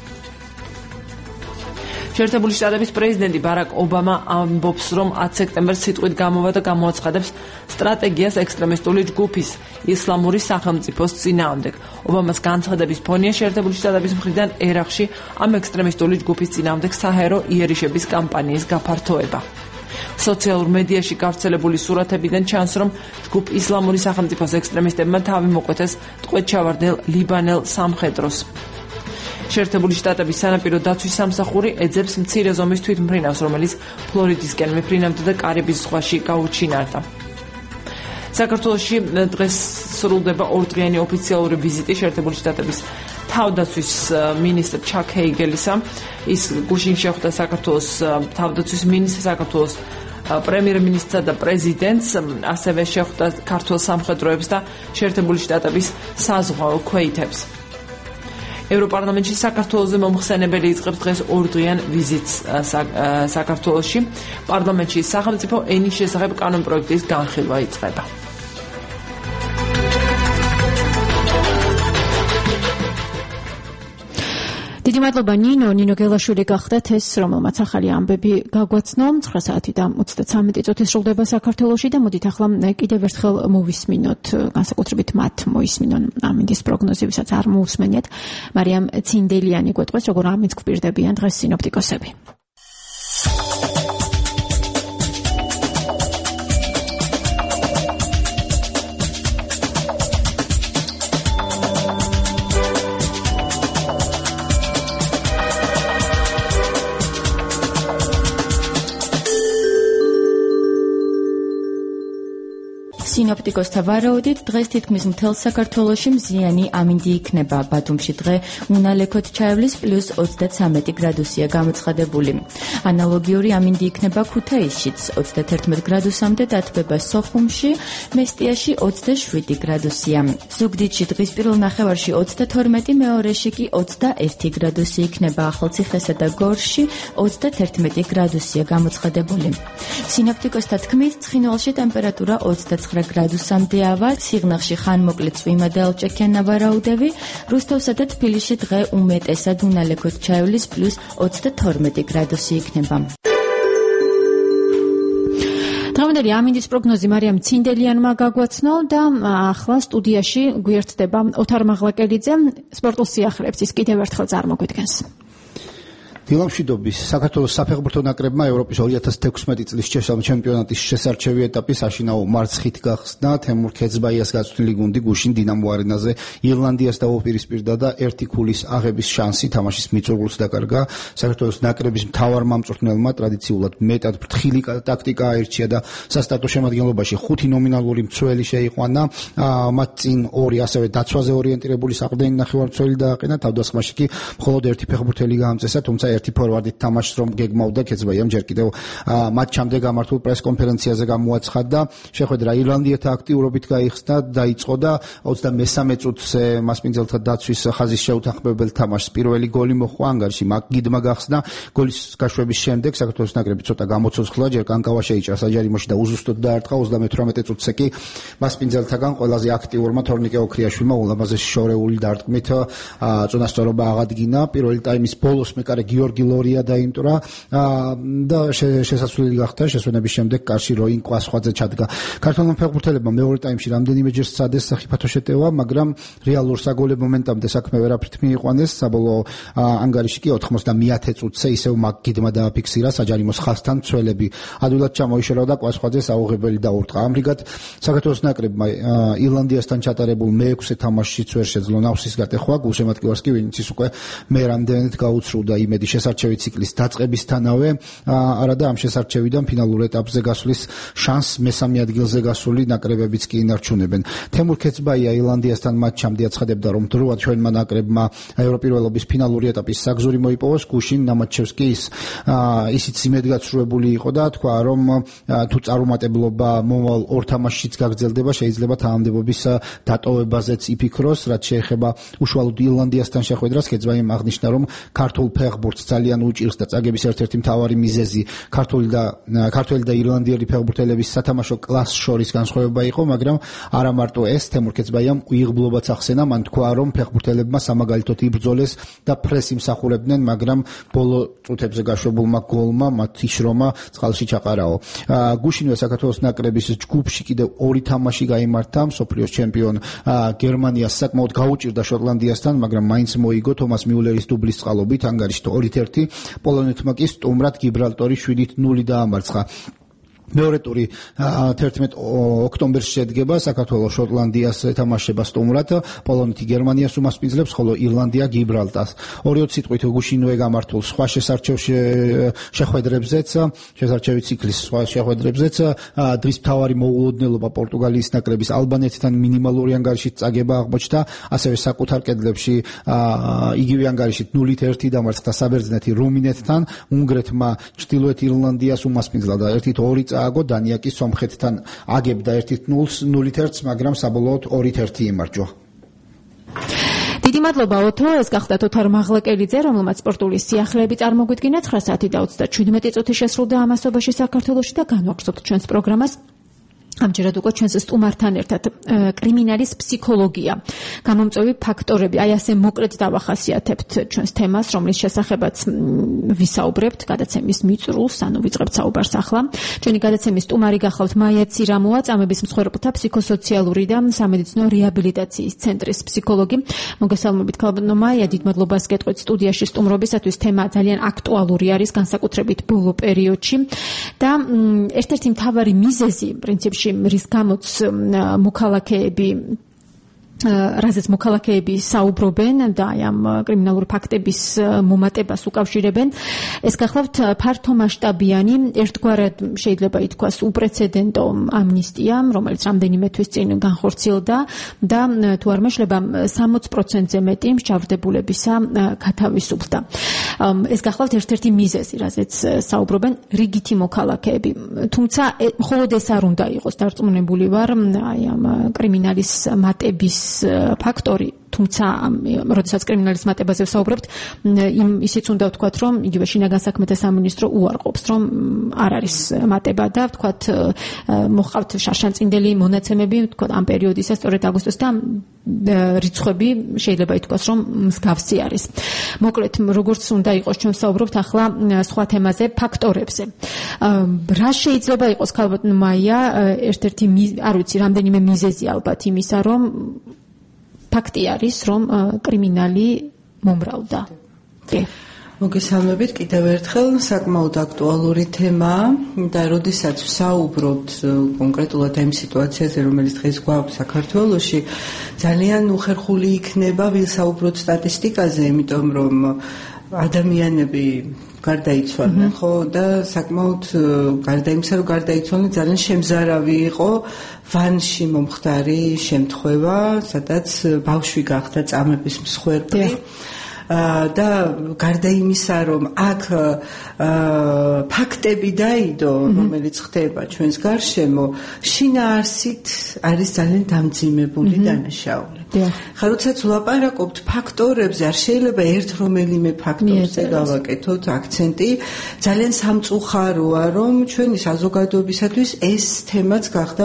შეერთებული შტატების პრეზიდენტი ბარაკ ობამა ამბობს, რომ 10 სექტემბერს სიტყვით გამოვა და გამოაცხადებს სტრატეგიას ექსტრემისტული ჯგუფის ისლამური სახელმწიფოს წინააღმდეგ. ობამას განცხადების ფონია შეერთებული შტატების მხრიდან ერაყში ამ ექსტრემისტული ჯგუფის წინააღმდეგ საჰაერო იერიშების კამპანიის გაფართოება. სოციალურ მედიაში გავრცელებული სურათებიდან ჩანს, რომ ჯგუფ ისლამური სახელმწიფოს ექსტრემისტებმა თავი მოკვეთეს ტყვედ-ჩავარდნილ ლიბანელ სამხედროს. შეერთებული შტატების სანაპირო დაცვის სამსახური ეძებს მცირე ზომის თვითმფრინავს, რომელიც ფლორიდისკენ მიფრინავდა და კარიბის ზღვაში გაუჩინარდა. საქართველოში დღეს სრულდება ორდღიანი ოფიციალური ვიზიტი შეერთებული შტატების თავდაცვის მინისტრ ჩაკ ჰეიგელისა. ის გუშინ შეხვდა საქართველოს თავდაცვის მინისტრს, საქართველოს პრემიერ-მინისტრსა და პრეზიდენტს, ასევე შეხვდა ქართულ სამხედროებს და შეერთებული შტატების საზღვაო ქვეითებს. ევროპარლამენტში საქართველოზე მომხსენებელი იწყებს დღეს ორდღიან ვიზიტს საქართველოში. პარლამენტში სახელმწიფო ენის შესახებ კანონპროექტის განხილვა იწყება. დიდი მადლობა ნინო გელაშვილი გახდათ ეს, რომელმაც ახალი ამბები გაგვაცნო. 9 საათი და 33 წუთი სრულდება საქართველოში და მოდით ახლა კიდევ ერთხელ მოვისმინოთ, განსაკუთრებით მათ მოისმინონ ამინდის პროგნოზი, ვისაც არ მოусმენიათ. მარიამ ცინდელიანი გვეტყვის, როგორ ამინდს გვპირდებიან დღეს სინოპტიკოსები. სინოპტიკოსთა ვარაუდით დღეს თითქმის მთელ საქართველოში მზიანი ამინდი იქნება. ბათუმში დღე უნალექოთ ჩაევლის +33 გრადუსია გამოცხადებული. ანალოგიური ამინდი იქნება ქუთაისშიც 31 გრადუსამდე დათბება სოხუმში, მესტიაში 27 გრადუსია. ზუგდიდში დღის პირველ ნახევარში 32, მეორეში კი 21 გრადუსი იქნება. ახალციხესა და გორში 31 გრადუსია გამოცხადებული. სინოპტიკოსთა თქმით, ცხინვალში ტემპერატურა 29 გრადუსამდე ავა, სიღნაღში ხანმოკლე წვიმა და ელჭექიანა ვარაუდები, რუსთავსა და თბილისში დღე უმეტესად უნალექოთ ჩაევლის +32 გრადუსი იქნება. დღევანდელი ამინდის პროგნოზი მარიამ ცინდელიანმა გაგვაცნო და ახლა სტუდიაში გვერდდება ოთარ მაღლაკელიძე, სპორტულ სიახლეებს ის კიდევ ერთხელ წარმოგვიდგენს. დილამშვიდობის საქართველოს საფეხბურთო ნაკრებმა ევროპის 2016 წლის ჩემპიონატის შესარჩევი ეტაპის აშინაო მარცხით გახსნა თემურ ქეცბაიას გაწვრთნილი გუნდი გუშინ დინამო არენაზე ირლანდიას დაუპირისპირდა და 1-0 აღების შანსი თამაშის მიწურულს დაკარგა. საქართველოს ნაკრების მთავარ მამწვრთნელმა ტრადიციულად მეტად ფრთხილი ტაქტიკა აირჩია და სასტარტო შემადგენლობაში 5 ნომინალური მცველი შეიყვანა. მათ წინ 2 ასევე დაცვაზე ორიენტირებული საყრდენი ნახევარმცველი დააყენა, თავდასხმაში კი მხოლოდ 1 ფეხბურთელი გაამწესა, თუმცა ერთი ფორვარდით თამაშს რომ გეგმავდა კეცბაიამ ჯერ კიდევ მატჩამდე გამართულ პრესკონფერენციაზე გამოაცხადა შეხვედრა ირლანდიეთა აქტიურობით გაიხსნა დაიწყო და 23 წუთზე მასპინძელთა დაცვის ხაზის შეუთანხმებელ თამაშს პირველი გოლი მოჰყვა ანგარიში მაგიდმა გახსნა გოლის გაშვების შემდეგ საქართველოს ნაკრები ცოტა გამოცოცხლა ჯერ კანკავა შეიჭრა საჯარიმოში და უზუსტოდ დაარტყა 38 წუთზე კი მასპინძელთაგან ყველაზე აქტიურმა თორნიკე ოქრიაშვილმა ულამაზესი შორეული დარტყმით წონასწორობა აღადგინა პირველი ტაიმის ბოლოს მეკარე გიორგი ლორია დაიმტვრა და შესაძლებელი გახდა შესვენების შემდეგ კარში როინ კვასხვაძე ჩადგა ქართველმა ფეხბურთელებმა მეორე ტაიმში რამდენიმეჯერ სცადეს საფათო შეტევა მაგრამ რეალურ საგოლე მომენტამდე საქმე ვერაფრით მიიყვანეს საბოლოო ანგარიში კი 90 წუთზე ისევ მაგიდმა დააფიქსირა საჯარიმოს ხაზთან ცველები ადვილად ჩამოიშალა და კვასხვაძეს აუღებელი დაურტყა ამრიგად საქართველოს ნაკრებმა ირლანდიასთან ჩატარებულ მე-6 თამაშშიც ვერ შეძლო ნავსის გატეხვა გულშემატკივარს კი ვინც ის უკვე მე რამდენად გაუცრუდა იმედი შესარჩევი ციკლის დაწყებისთანავე არა და ამ შესარჩევიდან ფინალურ ეტაპზე გასვლის შანსს მესამე ადგილზე გასული ნაკრებებიც კი ინარჩუნებენ თემურ ქეცბაია ირლანდიასთან მატჩამდე აცხადებდა რომ დროა ჩვენმა ნაკრებმა ევროპირველობის ფინალური ეტაპის საგზური მოიპოვოს გუშინ ნამატჩევსკი ისიც იმედგაცრუებული იყო და თქვა რომ თუ წარუმატებლობა მომავალ ორ თამაშშიც გაგრძელდება შეიძლება თანამდებობის დატოვებაზეც იფიქროს რაც შეეხება უშუალოდ ირლანდიასთან შეხვედრას ქეცბაიამ აღნიშნა რომ ქართულ ფეხბურთს ძალიან უჭირს და წაგების ერთ-ერთი მთავარი მიზეზი ქართველი და ირლანდიელი ფეხბურთელების სათამაშო კლასს შორის განსხვავება იყო მაგრამ არა მარტო ეს თემურ ქეცბაიამ უიღბლობაც ახსენა მან თქვა რომ ფეხბურთელებმა სამაგალითოდ იბრძოლეს და ფრეს იმსახურებდნენ მაგრამ ბოლო წუთებზე გაშვებულმა გოლმა მათი შრომა წყალში ჩაყარაო გუშინვე საქართველოს ნაკრების ჯგუფში კიდევ ორი თამაში გაიმართა მსოფლიოს ჩემპიონ გერმანიას საკმაოდ გაუჭირდა შოტლანდიასთან მაგრამ მაინც მოიგო თომას მიულერის დუბლის წყალობით ანგარიშით 2-1 პოლონეთმა კი სტუმრად გიბრალტორი 7-0 დაამარცხა მეორე ტური 11 ოქტომბერში შედგება საქართველოს შოტლანდიას ეთამაშება სტუმრად პოლონეთი გერმანიას უმასპინძლებს ხოლო ირლანდია გიბრალტარს 2 სიტყვით გუშინვე გამართულ სხვა შეხვედრებზეც შესარჩევი ციკლის სხვა შეხვედრებზეც დღის მთავარი მოულოდნელობა პორტუგალიის ნაკრების ალბანეთთან მინიმალური ანგარიშით წაგება აღმოჩნდა ასევე საკუთარ კედლებში იგივე ანგარიშით 0-1 დამარცხდა საბერძნეთი რუმინეთთან უნგრეთმა ჩრდილოეთ ირლანდიას უმასპინძლა და 1-2 აგო დანია კი სომხეთთან აგებდა 1-0-1, მაგრამ საბოლოოდ 2-1 იმარჯვა. დიდი მადლობა ოთო, ეს გახდათ ოთარ მაღლაკელიძე, რომელმაც სპორტული სიახლეები წარმოგვიდგინა 9 საათი და 37 წუთი შესრულდა ამასობაში საქართველოში და განვაგრძობთ ჩვენს პროგრამას. ამჯერად უკვე ჩვენს სტუმართან ერთად კრიმინალის ფსიქოლოგია, გამომწვევი ფაქტორები, აი ასე მოკლედ დავახასიათებთ ჩვენს თემას, რომლის შესახებაც ვისაუბრებთ, გადაცემის მიწრულს, ანუ ვიწყებთ საუბარს ახლა. ჩვენი გადაცემის სტუმარი გახლავთ მაია ცირამოა, წამების მსხვერპლთა ფსიქოსოციალური და სამედიცინო რეაბილიტაციის ცენტრის ფსიქოლოგი. მოგესალმებით ქალბატონო მაია, დიდ მადლობას გეტყვით სტუდიაში სტუმრობისათვის. თემა ძალიან აქტუალური არის, განსაკუთრებით ბოლო პერიოდში და ერთ-ერთი მთავარი მიზეზი პრინციპში რის გამოც მოქალაქეები რაზეც მოქალაქეები საუბრობენ და ამ კრიმინალური ფაქტების მომატებას უკავშირებენ ეს გახლავთ ფართომასშტაბიანი ერთგვარად შეიძლება ითქვას უპრეცედენტო ამნისტია რომელიც რამდენიმე თვის წინ განხორციელდა და თუ არ მეშლება 60%-ზე მეტი მსჯავრდებულებისა გათავისუფლდა ეს გახლავთ ერთ-ერთი მიზეზი რაზეც საუბრობენ რიგითი მოქალაქეები თუმცა მხოლოდ ეს არ უნდა იყოს დარწმუნებული ვარ აი ამ კრიმინალის მატების ფაქტორი თუმცა როდესაც კრიმინალის მატებაზე ვსაუბრებთ ისიც უნდა ვთქვათ რომ იგივე შინაგან საქმეთა სამინისტრო უარყოფს რომ არ არის მატება და ვთქვათ მოხავთ შარშანწინდელი მონაცემები ვთქვათ ამ პერიოდისა სწორედ აგვისტოს და რიცხვები შეიძლება ითქვას რომ მსგავსი არის მოკლედ როგორც უნდა იყოს ჩვენ ვსაუბრობთ ახლა სხვა თემაზე ფაქტორებზე რა შეიძლება იყოს ქალბატონო მაია ერთ-ერთი არ ვიცი რამდენიმე მიზეზი ალბათ იმისა რომ ფაქტი არის რომ კრიმინალი მომრავლდა. მოგესალმებით კიდევ ერთხელ საკმაოდ აქტუალური თემაა და როდესაც ვსაუბრობთ კონკრეტულად ამ სიტუაციაზე რომელიც დღეს გვაქვს საქართველოში ძალიან უხერხული იქნება ვისაუბროთ სტატისტიკაზე იმიტომ რომ ადამიანები გარდაიცვალნენ ხო და საკმაოდ გარდა იმისა რომ გარდაიცვალნენ ძალიან შემზარავი იყო ვანში მომხდარი შემთხვევა სადაც ბავშვი გახდა წამების მსხვერპლი და გარდა იმისა, რომ აქ ფაქტები დაიდო, რომელიც ხდება ჩვენს გარშემო, შინაარსით არის ძალიან დამძიმებული დანაშაული. ხა როდესაც ვლაპარაკობთ ფაქტორებზე, არ შეიძლება ერთ რომელიმე ფაქტორზე გავაკეთოთ აქცენტი. ძალიან სამწუხაროა, რომ ჩვენი საზოგადოებისათვის ეს თემაც გახდა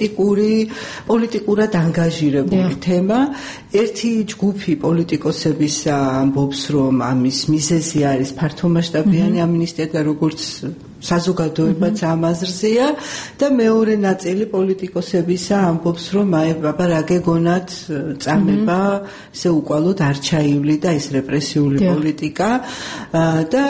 პოლიტიკურად ანგაჟირებული თემა. ერთი ჯგუფი პოლიტიკოსების ამბობს, რომ ამის მიზეზი არის ფართომასშტაბიანი ამინისტია და როგორც საზოგადოებაც ამ აზრზეა და მეორე ნაწილი პოლიტიკოსებისა ამბობს, რომ აი ბაბა რა გეგონათ წამება, ესე უკვალოდ არ ჩაივლიდა ეს რეპრესიული პოლიტიკა და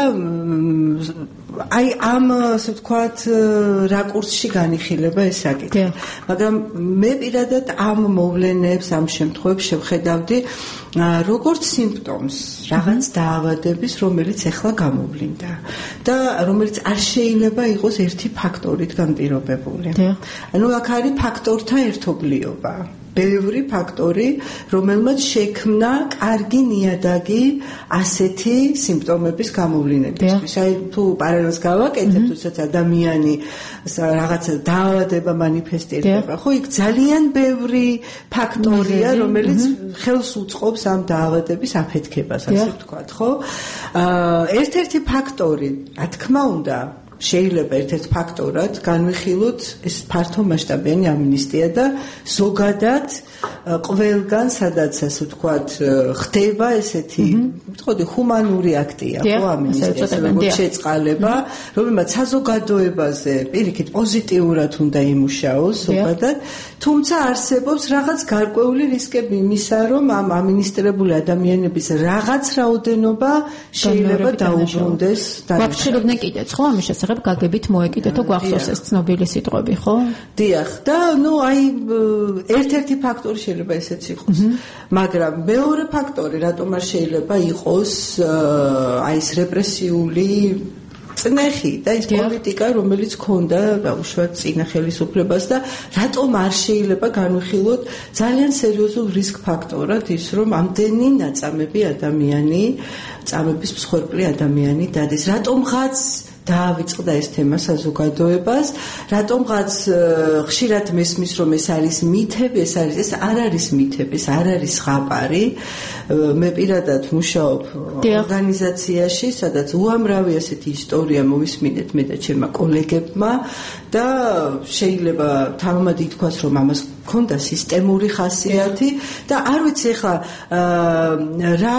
აი ამ ასე ვთქვათ რაკურსში განიხილება ეს საკითხი. მაგრამ მე პირადად ამ მოვლენებს, ამ შემთხვევებს შევხედავდი როგორც სიმპტომს რაღაც დაავადების, რომელიც ახლა გამოვლინდა და რომელიც არ შეიძლება იყოს ერთი ფაქტორით განპირობებული. ანუ აქ არის ფაქტორთა ერთობლიობა. ბევრი ფაქტორი, რომელმაც შექმნა კარგი ნიადაგი ასეთი სიმპტომების გამოვლინებისთვის. აი თუ პარალელს გავაკეთებ, თუსაც ადამიანი რაღაცა დაავადება მანიფესტირდება, ხო, იქ ძალიან ბევრი ფაქტორია, რომელიც ხელს უწყობს ამ დაავადების აფეთქებას, ასე ვთქვათ, ხო? ერთ-ერთი ფაქტორი, რა თქმა უნდა, შეიძლება ერთ-ერთ ფაქტორად განვიხილოთ ეს ფართომასშტაბიანი ამინისტია და ზოგადად ყველგან სადაც ასე ვთქვათ ხდება ესეთი ვთქვათ ჰუმანური აქტია ხო ამინისტიას როგორც შეწყალება რომელმაც საზოგადოებაზე პირიქით პოზიტიურად უნდა იმუშაოს ზოგადად თუმცა არსებობს რაღაც გარკვეული რისკები იმისა რომ ამ ამინისტრირებული ადამიანების რაღაც რაოდენობა შეიძლება დაუბრუნდეს გვახსოვდნენ კიდეც ხო ამის შესახებ გაგებით მოეკიდეთ თუ გვახსოვს ეს ცნობილი სიტყვები ხო დიახ და ნუ აი ერთ-ერთი ფაქტორი შეიძლება ესეც იყოს მაგრამ მეორე ფაქტორი რატომ არ შეიძლება იყოს აი ეს რეპრესიული წნეხი და ის პოლიტიკა რომელიც ქონდა დაუშვათ წინა ხელისუფლებას და რატომ არ შეიძლება განვიხილოთ ძალიან სერიოზულ რისკ ფაქტორად ის რომ ამდენი ნაწამები ადამიანი წამების მსხვერპლი ადამიანი დადის რატომღაც დაავიწყდა ეს თემა საზოგადოებას რატომღაც ხშირად მესმის რომ ეს არის მითები ეს არ არის მითები ეს არ არის ზღაპარი მე პირადად მუშაობ ორგანიზაციაში სადაც უამრავი ასეთი ისტორია მოვისმინეთ მე და ჩემმა კოლეგებმა და შეიძლება თამამად ითქვას რომ ამას ქონდა სისტემური ხასიათი და არ ვიცი ახლა რა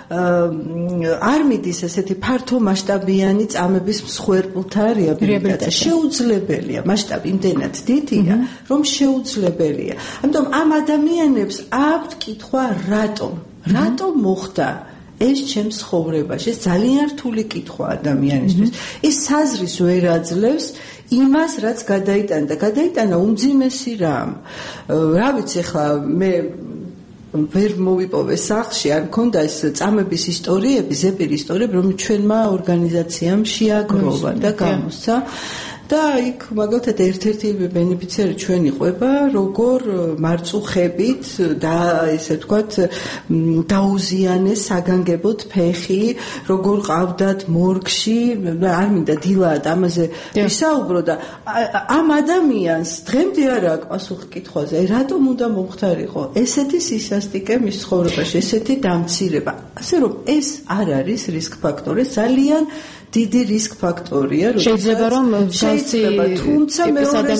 არ მიდის ესეთი ფართო მასშტაბიანი წამების მსხვერპლთა რეაბილიტაცია შეუძლებელია მასშტაბი იმდენად დიდია რომ შეუძლებელია ამიტომ ამ ადამიანებს აქვთ კითხვა რატომ მოხდა ეს ჩემს ცხოვრებაში ეს ძალიან რთული კითხვა ადამიანისთვის ეს საზრის ვერ აძლევს იმას რაც გადაიტანა უმძიმესი რამ რა ვიცი ახლა მე ვერ მოვიპოვე სახლში არ მქონდა ეს წამების ისტორიები ზეპირი ისტორიები რომ ჩვენმა ორგანიზაციამ შეაგროვა და გამოსცა და იქ მაგალითად ერთ-ერთი ბენეფიციარი ჩვენი ყვება როგორ მარწუხებით და ესე ვთქვათ დაუზიანეს საგანგებოდ ფეხი როგორ ყავდათ მორგში არ მინდა დილად ამაზე ვისაუბრო და ამ ადამიანს დღემდე არ აქვს პასუხი კითხვაზე რატომ უნდა მომხდარიყო ესეთი სისასტიკე მის ცხოვრებაში ესეთი დამცირება ასე რომ ეს არ არის რისკ ფაქტორი ძალიან დიდი რისკ ფაქტორია შეიძლება რომ თუმცა მეორე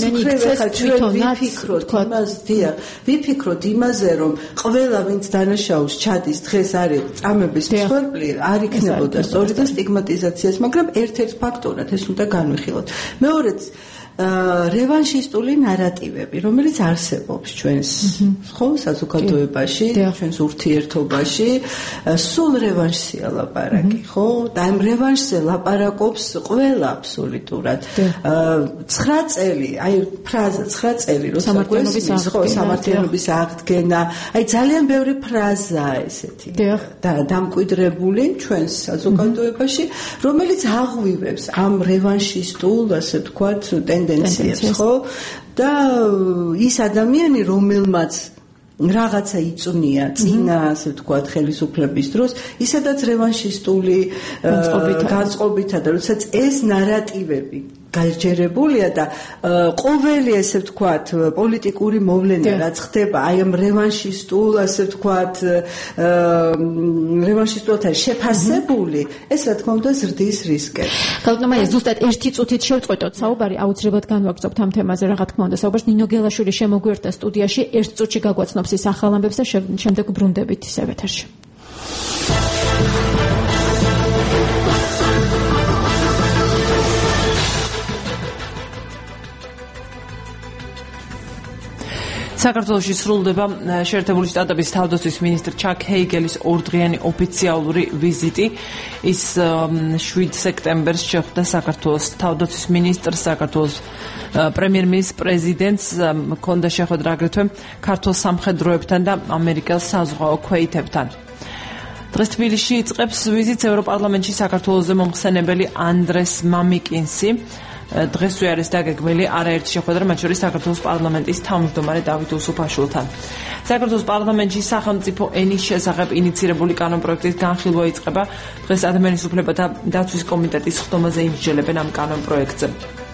ვიფიქროთ იმაზე რომ ყველა ვინც დანაშაულს ჩადის დღეს არის წამების მსხვერპლი არ იქნებოდა სწორედ სტიგმატიზაციას მაგრამ ერთ-ერთ ფაქტორად ეს უნდა განვიხილოთ მეორეც რევანშისტული ნარატივები რომელიც არსებობს ჩვენს ხო საზოგადოებაში ჩვენს ურთიერთობაში სულ რევანშია ლაპარაკი ხო და ამ რევანშზე ლაპარაკობს ყველა აბსოლუტურად 9 წელი აი ფრაზა 9 წელი როცა გვესმის ხო სამართლიანობის აღდგენა აი ძალიან ბევრი ფრაზაა ესეთი და დამკვიდრებული ჩვენს საზოგადოებაში რომელიც აღვივებს ამ რევანშისტულ ასე ვთქვათ ტენდენციებს ხო და ის ადამიანი რომელმაც რაღაცა იწვნია წინა, ასე ვთქვათ, ხელისუფლების დროს, ისედაც რევანშისტული განწყობითა და როდესაც ეს ნარატივები გაჯერებულია და ყოველი, ასე ვთქვათ, პოლიტიკური მოვლენა რაც ხდება აი ამ რევანშისტულ, ასე ვთქვათ, რევანშისტულთან შეფასებული, ეს რა თქმა უნდა ზრდის რისკებს. გალტნომაია, ზუსტად ერთი წუთით შევწყვეტოთ საუბარი, აუცილებლად განვაგრძობთ ამ თემაზე, რა თქმა უნდა, საუბარს ნინო გელაშვილი შემოგვიერთდა სტუდიაში, ერთ წუთში გაგვაცნობს ის ახალ ამბებს და შემდეგ ბრუნდებით ისევ ეთერში. საქართველოში სრულდება შეერთებული შტატების თავდაცვის მინისტრ ჩაკ ჰეიგელის ორდღიანი ოფიციალური ვიზიტი. ის 7 სექტემბერს შეხვდა საქართველოს თავდაცვის ministrs, საქართველოს პრემიერ-მინისტრს, პრეზიდენტს, ჰქონდა შეხვედრა აგრეთვე ქართულ სამხედროებთან და ამერიკელ საზღვაო ქვეითებთან. დღეს თბილისში იწყებს ვიზიტს ევროპარლამენტში საქართველოზე მომხსენებელი ანდრეს მამიკინსი. დღესვე არის დაგეგმილი არაერთი შეხვედრა, მათ შორის საქართველოს პარლამენტის თავმჯდომარე დავით უსუფაშვილთან. საქართველოს პარლამენტში სახელმწიფო ენის შესახებ ინიცირებული კანონპროექტის განხილვა იწყება. დღეს ადამიანის უფლებათა დაცვის კომიტეტის ხდომაზე იმსჯელებენ ამ კანონპროექტზე.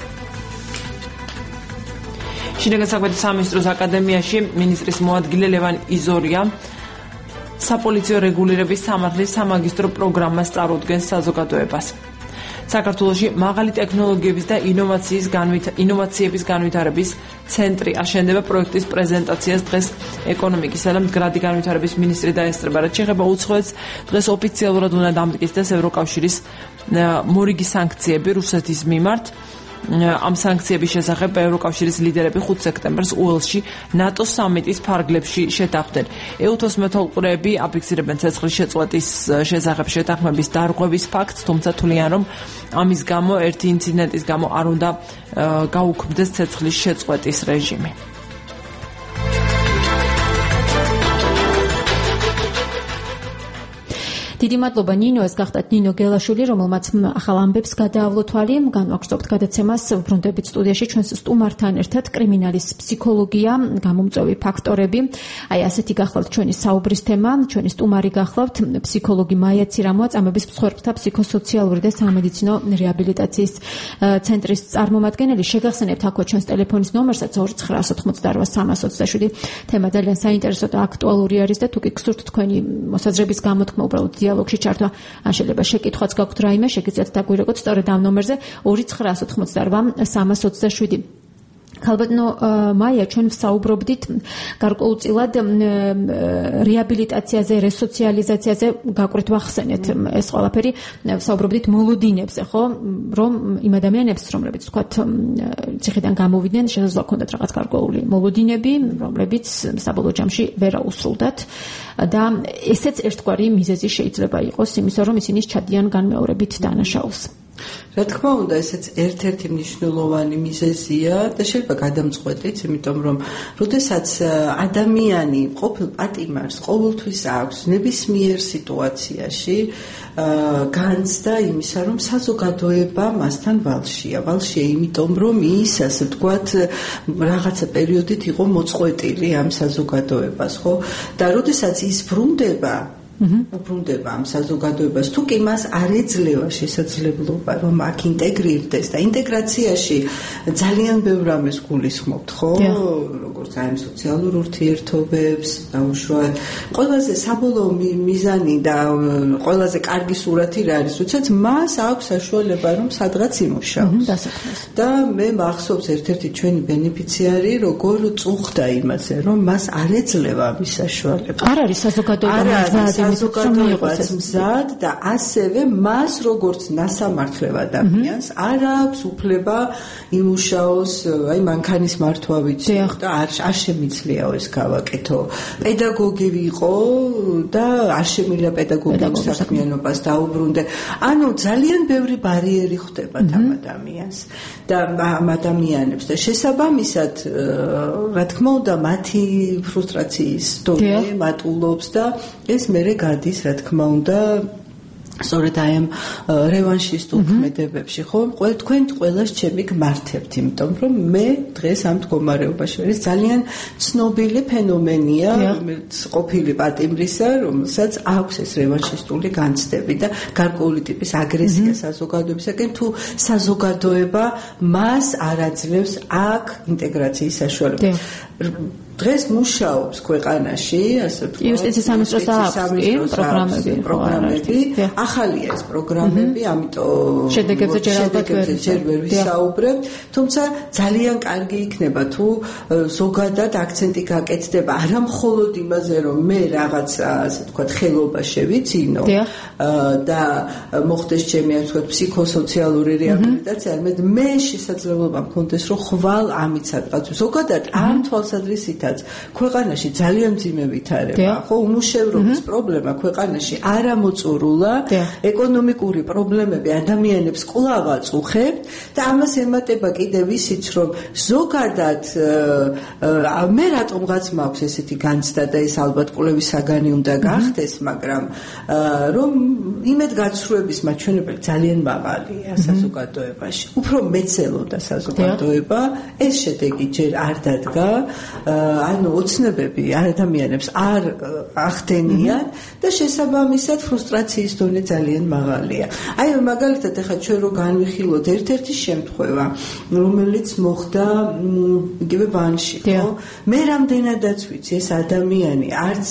შინაგან საქმეთა სამინისტროს აკადემიაში მინისტრის მოადგილე ლევან იზორია საპოლიციო რეგულირების სამართლის სამაგისტრო პროგრამას წარუდგენს საზოგადოებას. საქართველოში მაღალი ტექნოლოგიების და ინოვაციების განვითარების ცენტრი აშენდება. პროექტის პრეზენტაციას დღეს ეკონომიკისა და მდგრადი განვითარების მინისტრი დაესწრება. რაც შეეხება უცხოეთს, დღეს ოფიციალურად უნდა დამტკიცდეს ევროკავშირის მორიგი სანქციები რუსეთის მიმართ. ამ სანქციების შესახებ ევროკავშირის ლიდერები 5 სექტემბერს უელსში ნატოს სამიტის ფარგლებში შეთანხმდნენ. ეუთოს მეთვალყურეები აფიქსირებენ ცეცხლის შეწყვეტის შესახებ შეთანხმების დარღვევის ფაქტს, თუმცა თვლიან, რომ ამის გამო ერთი ინციდენტის გამო არ უნდა გაუქმდეს ცეცხლის შეწყვეტის რეჟიმი. დიდი მადლობა ნინო, ეს გახდათ ნინო გელაშვილი, რომელმაც ახალ ამბებს გადაავლო თვალი. განვაგრძობთ გადაცემას, ბრუნდებით სტუდიაში ჩვენს სტუმართან ერთად კრიმინალის ფსიქოლოგია, გამომწვევი ფაქტორები. აი ასეთი გახლავთ ჩვენი საუბრის თემა, ჩვენი სტუმარი გახლავთ ფსიქოლოგი მაია ცირამოა, წამების მსხვერპლთა ფსიქოსოციალური და სამედიცინო რეაბილიტაციის ცენტრის წარმომადგენელი. შეგახსენებთ აქ ჩვენს ტელეფონის ნომერსაც 2988327. თემა ძალიან საინტერესო და აქტუალური არის და თუ კი გსურთ თქვენი მოსაზრების გამოთქმა უბრალოდ დიალოგში ჩართვა, ან შეიძლება შეკითხვაც გაქვთ რაიმე, შეგიძლიათ დაგვირეკოთ სწორედ ამ ნომერზე 2988327. ქალბატონო მაია, ჩვენ ვსაუბრობდით გარკვეულწილად რეაბილიტაციაზე, რესოციალიზაციაზე, გაკვირთ ვახსენეთ ეს ყველაფერი, ვსაუბრობდით მოლოდინებზე, ხო, რომ იმ ადამიანებს, რომლებიც თქვათ ციხიდან გამოვიდნენ, შესაძლოა ქონდათ რაღაც გარკვეული მოლოდინები, რომლებიც საბოლოო ჯამში ვერ აუსრულდათ და ესეც ერთგვარი მიზეზი შეიძლება იყოს იმისა, რომ ისინი ჩადიან განმეორებით დანაშაულს. რა თქმა უნდა, ესეც ერთ-ერთი მნიშვნელოვანი მიზეზია და შეიძლება გადამწყვეტიც, იმიტომ რომ როდესაც ადამიანი ყოფილ პატიმარს ყოველთვის აქვს ნებისმიერ სიტუაციაში განცდა იმისა, რომ საზოგადოება მასთან ვალშია. ვალშია იმიტომ, რომ ის, ასე ვთქვათ, რაღაცა პერიოდით იყო მოწყვეტილი ამ საზოგადოებას, ხო? და როდესაც ის ბრუნდება უბრუნდება ამ საზოგადოებას, თუ კი მას არ ეძლევა შესაძლებლობა, რომ აქ ინტეგრირდეს და ინტეგრაციაში ძალიან ბევრ რამეს გულისხმობთ, ხო? როგორც აი სოციალურ ურთიერთობებს, დაუშვათ. ყველაზე საბოლოო მიზანი და ყველაზე კარგი სურათი რა არის, როდესაც მას აქვს საშუალება, რომ სადღაც იმუშაოს. და მე მახსოვს ერთ-ერთი ჩვენი ბენეფიციარი, როგორ წუხდა იმაზე, რომ მას არ ეძლევა ამის საშუალება. არ არის საზოგადოება საზოგადოებას მზად და ასევე მას როგორც ნასამართლევ ადამიანს არ აქვს უფლება იმუშაოს, აი მანქანის მართვა ვიცი და არ შემიძლიაო ეს გავაკეთო. პედაგოგი ვიყო და არ შემიძლია პედაგოგის საქმიანობას დაუბრუნდე. ანუ ძალიან ბევრი ბარიერი ხდება ამ ადამიანს და ამ ადამიანებს და შესაბამისად, რა თქმა უნდა, მათი ფრუსტრაციის დონე მატულობს და ეს მერე გადის, რა თქმა უნდა, სწორედ აი ამ რევანშისტულ ქმედებებში, ხო? თქვენ ყველას ჩემი გმართებთ, იმიტომ რომ მე დღეს ამ მდგომარეობაში ვარ. ეს ძალიან ცნობილი ფენომენია, ყოფილი პატიმრისა, რომელსაც აქვს ეს რევანშისტული განცდები და გარკვეული ტიპის აგრესია საზოგადოებისაკენ, თუ საზოგადოება მას არ აძლევს აქ ინტეგრაციის საშუალებას. დღეს მუშაობს ქვეყანაში, ასე ვთქვათ, იუსტიციის სამინისტროს აქვს პროგრამები, ახალია ეს პროგრამები, ამიტომ შედეგებზე ჯერ ვერ ვისაუბრებ, თუმცა ძალიან კარგი იქნება თუ ზოგადად აქცენტი გაკეთდება არა მხოლოდ იმაზე, რომ მე რაღაცა, ასე ვთქვათ, ხელობა შევიძინო და მოხდეს ჩემი, ასე ვთქვათ, ფსიქოსოციალური რეაბილიტაცია, არამედ მე შესაძლებლობა მქონდეს, რომ ხვალ ამით სადღაც ზოგადად ამ თვალსაზრისით ქვეყანაში ძალიან მძიმე ვითარება, ხო, უმუშევრობის პრობლემა ქვეყანაში არ ამოწურულა, ეკონომიკური პრობლემები ადამიანებს კვლავ აწუხებთ და ამას ემატება კიდევ ისიც, რომ ზოგადად მე რატომღაც მაქვს ესეთი განცდა და ეს ალბათ კვლევის საგანი უნდა გახდეს, მაგრამ რომ იმედგაცრუების მაჩვენებელი ძალიან მაღალია საზოგადოებაში. უფრო მეცელოდა საზოგადოება, ეს შედეგი ჯერ არ დადგა. ანუ ოცნებები ადამიანებს არ ახდენიან და შესაბამისად ფრუსტრაციის დონე ძალიან მაღალია. აი მაგალითად ახლა ჩვენ რო განვიხილოთ ერთ-ერთი შემთხვევა, რომელიც მოხდა იგივე ბანში, ხო? მე რამდენადაც ვიცი, ეს ადამიანი არც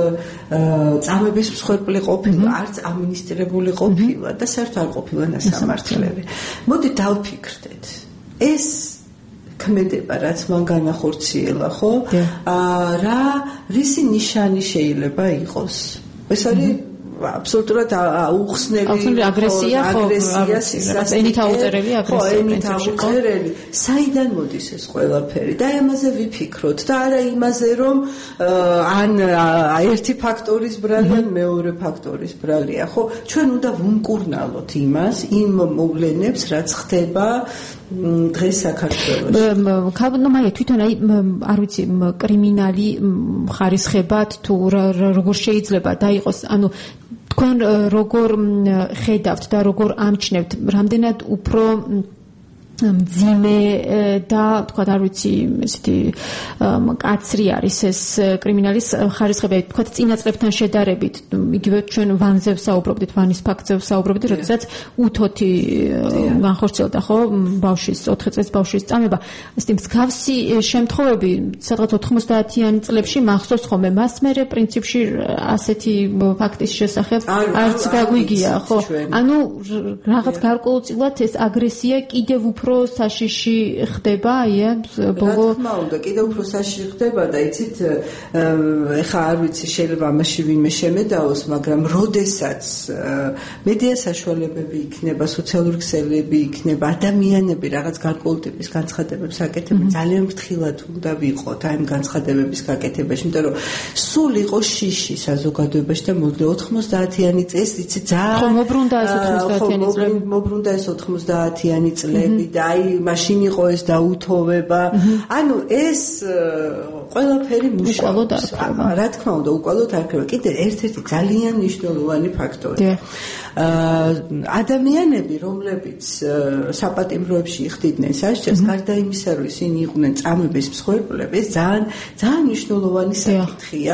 წამების მსხვერპლი ყოფილა, არც ამინისტრირებული ყოფილა და საერთოდ არ ყოფილა ნასამართლელი. მოდი დავფიქრდეთ. ეს ქმედება, რაც მან განახორციელა, ხო? რა რისი ნიშანი შეიძლება იყოს? ეს არის აბსოლუტურად უხსნელი აგრესია, ენით აუწერელი აგრესია. ენით აუწერელი. საიდან მოდის ეს ყველაფერი? და ამაზე ვიფიქროთ და არა იმაზე, რომ ან ერთი ფაქტორის ბრალია, მეორე ფაქტორის ბრალია, ხო? ჩვენ უნდა ვუმკურნალოთ იმას, იმ მოვლენებს, რაც ხდება დღეს საქართველოში. ნუ მაია თვითონ აი არ ვიცი კრიმინალი ხარისხებად თუ როგორ შეიძლება დაიყოს, ანუ თქვენ როგორ ხედავთ და როგორ ამჩნევთ, რამდენად უფრო მძიმე და თქვა არ ვიცი ესეთი კაცრი არის ეს კრიმინალის ხარისხები, თქვა წინა წლებთან შედარებით, იგივე ჩვენ ვანზე ვსაუბრობდით, ვანის ფაქტზე ვსაუბრობდით, როდესაც უთოთი განხორციელდა, ხო, ბავშვის 4 წლის ბავშვის წამება. ესეთი მსგავსი შემთხვევები სადღაც 90-იანი წლებში მახსოვს ხოლმე, მას მერე პრინციპში ასეთი ფაქტის შესახებ არც გაგვიგია, ხო? ანუ რაღაც გარკვეულწილად ეს აგრესია კიდევ უფრო საშიში ხდება, ბოლო რა თქმა უნდა, კიდევ უფრო საშიში ხდება და იცით, ეხა არ ვიცი, შეიძლება ამაში ვინმე შემედაოს, მაგრამ როდესაც მედია საშუალებები იქნება, სოციალური ქსელები იქნება, ადამიანები რაღაც გარკვეული ტიპის განცხადებებს აკეთებენ, ძალიან ფრთხილად უნდა ვიყოთ აი ამ განცხადებების გაკეთებაში, იმიტომ რომ სულ იყო შიში საზოგადოებაში და მოდი 90-იანი წელი, იცით, ძალიან მობრუნდა ეს 90-იანი წლები, მობრუნდა ეს 90-იანი წლები და აი მაშინ იყო ეს დაუთოვება. ანუ ეს ყველაფერი მუშაობს. რა თქმა უნდა, უკვალოდ არ ხდება. კიდე ერთ-ერთი ძალიან მნიშვნელოვანი ფაქტორია. ადამიანები, რომლებიც საპატიმროებში იხდიდნენ სასჯელს, გარდა იმისა, რომ ისინი იყვნენ წამების მსხვერპლები, ეს ძალიან მნიშვნელოვანი საკითხია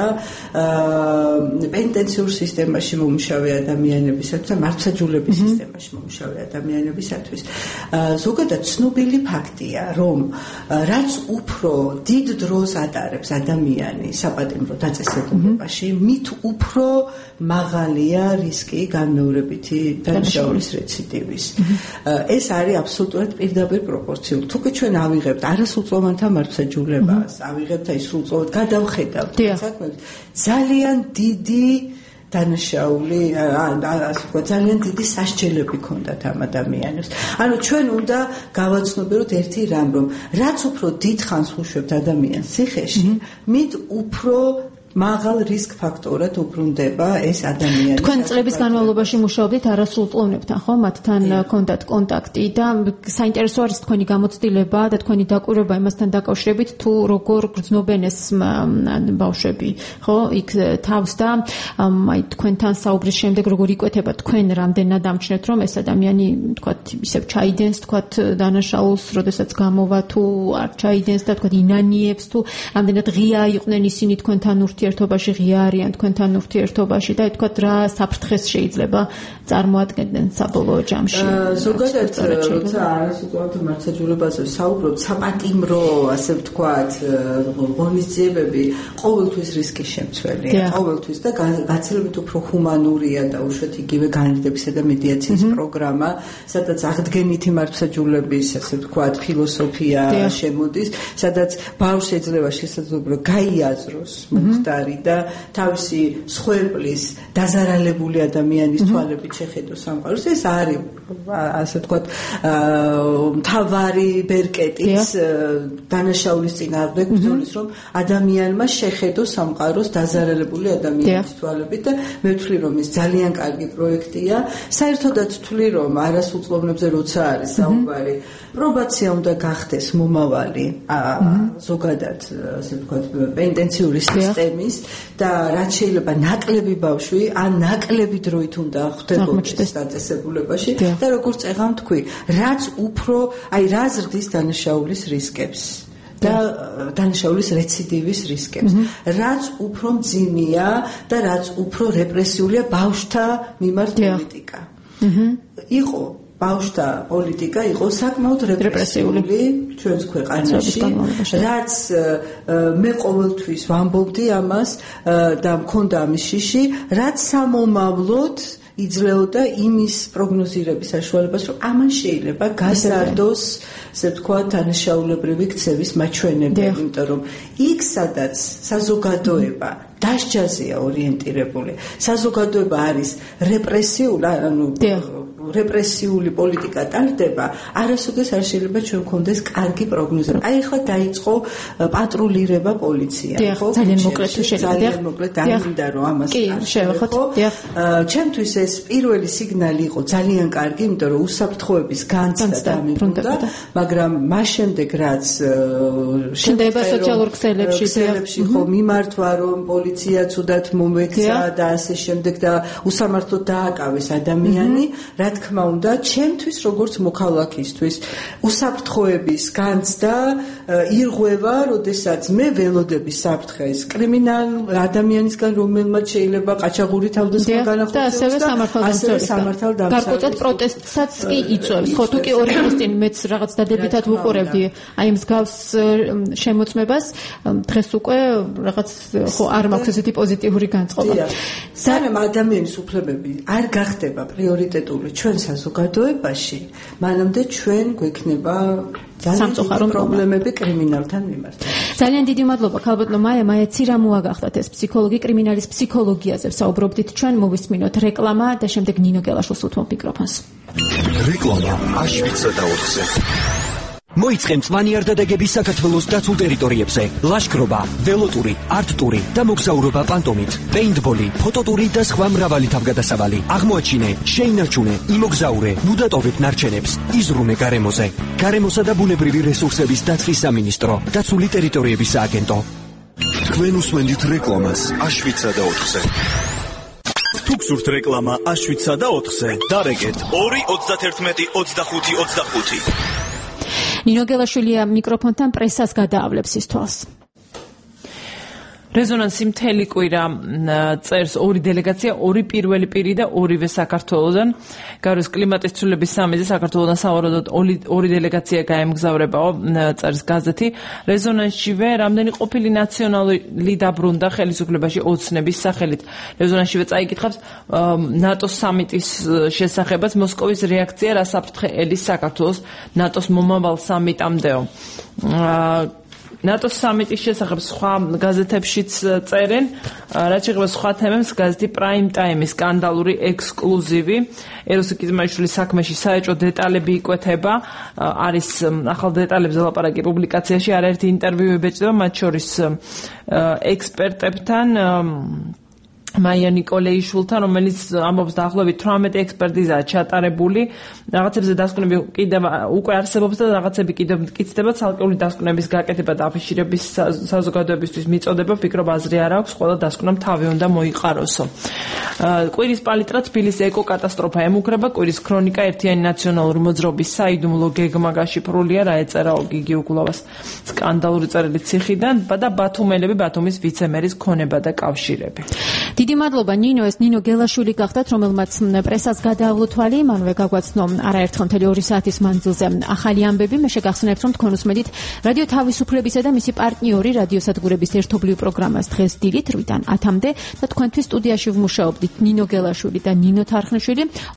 პენიტენციურ სისტემაში მომუშავე ადამიანებისათვის და მართლმსაჯულების სისტემაში მომუშავე ადამიანებისათვის. ზოგადად ცნობილი ფაქტია, რომ რაც უფრო დიდ დროს ატარებს ადამიანი საპატიმრო დაწესებულებაში, მით უფრო მაღალია რისკი განმეორებითი დანაშაულის რეციდივის. ეს არის აბსოლუტურად პირდაპირ პროპორციული. თუ კი ჩვენ ავიღებთ არასრულწლოვანთა მართლმსაჯულებას, ავიღებთ აი სრულწლოვან გადავხედავთ საქმეებს, ძალიან დიდი დანაშაული, ასე ვთქვათ, ძალიან დიდი სასჯელები ჰქონდათ ამ ადამიანებს. ანუ ჩვენ უნდა გავაცნობიეროთ ერთი რამ, რომ რაც უფრო დიდ ხანს უშვებთ ადამიანს ციხეში, მით უფრო მაღალ რისკ ფაქტორად უბრუნდება ეს ადამიანი. თქვენ წლების განმავლობაში მუშაობდით არასრულ წლოვნებთან, ხო? მათთან ჰქონდათ კონტაქტი და საინტერესო არის თქვენი გამოცდილება და თქვენი დაკვირვება იმასთან დაკავშირებით, თუ როგორ გრძნობენ ეს ბავშვები, ხო? იქ თავს და აი თქვენთან საუბრის შემდეგ როგორ იკვეთება თქვენ რამდენად ამჩნევთ რომ ეს ადამიანი თქვათ ისევ ჩაიდენს თქვათ დანაშაულს, როდესაც გამოვა თუ არ ჩაიდენს და თქვათ ინანიებს თუ რამდენად ღია იყვნენ ისინი თქვენთან ურთიერთობაში, ღია არიან თქვენთან ურთიერთობაში და თქვათ რა საფრთხეს შეიძლება წარმოადგენდნენ საბოლოო ჯამში. ზოგადად როცა არასიტუაციურ მართლმსაჯულებაზე საუბრობთ, საპატიმრო, ასე ვთქვათ, ღონისძიებები ყოველთვის რისკის შემცველია, ყოველთვის და გაცილებით უფრო ჰუმანურია და უშუალოდ იგივე განრიგებისა და მედიაციის პროგრამა, სადაც აღდგენითი მართლმსაჯულების, ასე ვთქვათ, ფილოსოფია შემოდის, სადაც ბავშვს ეძლევა შესაძლებლობა გაიაზროს მომხდარი და თავისი სხვებლის დაზარალებული ადამიანის თვალებით შეხედოს სამყაროს. ეს არის, ასე ვთქვათ, მთავარი ბერკეტიც დანაშაულის წინააღმდეგ ბრძოლის, რომ ადამიანმა შეხედოს სამყაროს დაზარალებული ადამიანის თვალებით და მე ვთვლი, რომ ეს ძალიან კარგი პროექტია. საერთოდაც ვთვლი, რომ არასრულ წლოვნებზე როცა არის საუბარი, პრობაცია უნდა გახდეს მომავალი ზოგადად, ასე ვთქვათ, პენტენციური სისტემის და რაც შეიძლება ნაკლები ბავშვი ან ნაკლები დროით უნდა ხვდებოდეს დაწესებულებაში და როგორც წეღან თქვი, რაც უფრო, აი რა ზრდის დანაშაულის რისკებს და დანაშაულის რეციდივის რისკებს. რაც უფრო მძიმეა და რაც უფრო რეპრესიულია ბავშვთა მიმართ პოლიტიკა. იყო ბავშვთა პოლიტიკა იყო საკმაოდ რეპრესიული ჩვენს ქვეყანაში, რაც მე ყოველთვის ვამბობდი ამას და მქონდა ამის შიში, რაც სამომავლოდ იძლეოდა იმის პროგნოზირების საშუალებას, რომ ამან შეიძლება გაზარდოს, ასე ვთქვათ, დანაშაულებრივი ქცევის მაჩვენებელი, იმიტომ რომ იქ სადაც საზოგადოება დასჯაზეა ორიენტირებული, საზოგადოება არის რეპრესიული, ანუ რეპრესიული პოლიტიკა ტარდება, არასოდეს არ შეიძლება ჩვენ გქონდეს კარგი პროგნოზი. აი ახლა დაიწყო პატრულირება პოლიცია, ხო? ძალიან მოკლედ შეიძლება. ძალიან მოკლედ დამინდა რომ ამას შევეხოთ. ჩემთვის ეს პირველი სიგნალი იყო ძალიან კარგი, იმიტომ რომ უსაფრთხოების განცდა დამიბრუნდა, მაგრამ მას შემდეგ რაც შენდება სოციალურ ქსელებში ხო მიმართვა რომ პოლიცია ცუდად მომექცა და ასე შემდეგ და უსამართლოდ დააკავეს ადამიანი, რა თქმა უნდა, ჩემთვის როგორც მოქალაქისთვის უსაფრთხოების განცდა ირღვევა, როდესაც მე ველოდები საფრთხეს კრიმინალ ადამიანისგან, რომელმაც შეიძლება ყაჩაღური თავდასხმა განახორციელოს და ასევე სამართალდამცავი. გარკვეულად პროტესტსაც კი იწვევს. ხო, თუ კი ორი დღის წინ მეც რაღაც დადებითად ვუყურებდი აი მსგავს შემოწმებას, დღეს უკვე რაღაც ხო არ მაქვს ესეთი პოზიტიური განწყობა. სანამ ადამიანის უფლებები არ გახდება პრიორიტეტული ჩვენ საზოგადოებაში, მანამდე ჩვენ გვექნება სამწუხარო პრობლემები კრიმინალთან მიმართ. ძალიან დიდი მადლობა ქალბატონო მაია ცირამუა გახდათ ეს ფსიქოლოგი, კრიმინალის ფსიქოლოგიაზე ვსაუბრობდით ჩვენ, მოვისმინოთ რეკლამა და შემდეგ ნინო გელაშვილს უთმობ მიკროფონს. რეკლამა აშვიცა და 4-ზე. მოიწყე მწვანე არდადეგების საქართველოს დაცულ ტერიტორიებზე. ლაშქრობა, ველოტური, არტტური და მოგზაურობა პანტომით, პეინტბოლი, ფოტოტური და სხვა მრავალი თავგადასავალი. აღმოაჩინე, შეინარჩუნე, იმოგზაურე, მუდატოვებ ნარჩენებს, იზრუნე გარემოზე. გარემოსა და ბუნებრივი რესურსების დაცვის სამინისტრო, დაცული ტერიტორიების სააგენტო. თქვენ უსმენთ რეკლამას აშვიცა და 4-ზე. თუ გსურთ რეკლამა აშვიცა და 4-ზე, დარეგეთ 2-31-25-25. ნინო გელაშვილია მიკროფონთან პრესას გადაავლებს ის თვალს. რეზონანსი მთელი კვირა წერს ორი დელეგაცია, ორი პირველი პირი და ორივე საქართველოდან. გაროს კლიმატის ცვლილების სამეზე საქართველოდან სავარაუდოდ ორი დელეგაცია გაემგზავრებაო, წერს გაზეთი. რეზონანსშივე რამდენი ყოფილი ნაციონალი დაბრუნდა ხელისუფლებაში ოცნების სახელით. რეზონანსშივე წაიკითხავს ნატოს სამიტის შესახებაც, მოსკოვის რეაქცია რა საფრთხე ელის საქართველოს ნატოს მომავალ სამიტამდეო. ნატოს სამიტის შესახებ სხვა გაზეთებშიც წერენ, რაც შეეხება სხვა თემებს, გაზეთი Prime Time-ის სკანდალური ექსკლუზივი ეროსი კიზმაიშვილის საქმეში საეჭვო დეტალები იკვეთება, არის ახალ დეტალებზე ლაპარაკი პუბლიკაციაში, არაერთი ინტერვიუ იბეჭდება, მათ შორის ექსპერტებთან მაია ნიკოლეიშვილთან, რომელიც ამბობს დაახლოებით 18 ექსპერტიზაა ჩატარებული, რაღაცებზე დასკვნები კიდევ უკვე არსებობს და რაღაცები კიდევ მტკიცდება, ცალკეული დასკვნების გაკეთება და აფიშირების საზოგადოებისთვის მიწოდება, ფიქრობ აზრი არ აქვს, ყველა დასკვნამ თავი უნდა მოიყაროსო. კვირის პალიტრა თბილისის ეკოკატასტროფა ემუქრება, კვირის ქრონიკა ერთიანი ნაციონალური მოძრაობის საიდუმლო გეგმა გაშიფრულია, რა ეწერა გიგი უგულავას სკანდალური წერილი ციხიდან და ბათუმელები, ბათუმის ვიცემერის ქონება და კავშირები. დიდი მადლობა ნინო, ეს ნინო გელაშვილი გახდათ, რომელმაც პრესას გადაავლო თვალი, მანვე გაგვაცნო არაერთხელ 2 საათის მანძილზე ახალი ამბები. მე შეგახსენებთ, რომ თქვენ უსმენთ რადიო თავისუფლებისა და მისი პარტნიორი რადიოსადგურების ერთობლივ პროგრამას დღეს დილით 8-დან 10-მდე და თქვენთვის სტუდიაში ვმუშაობდით ნინო გელაშვილი და ნინო თარხნიშვილი.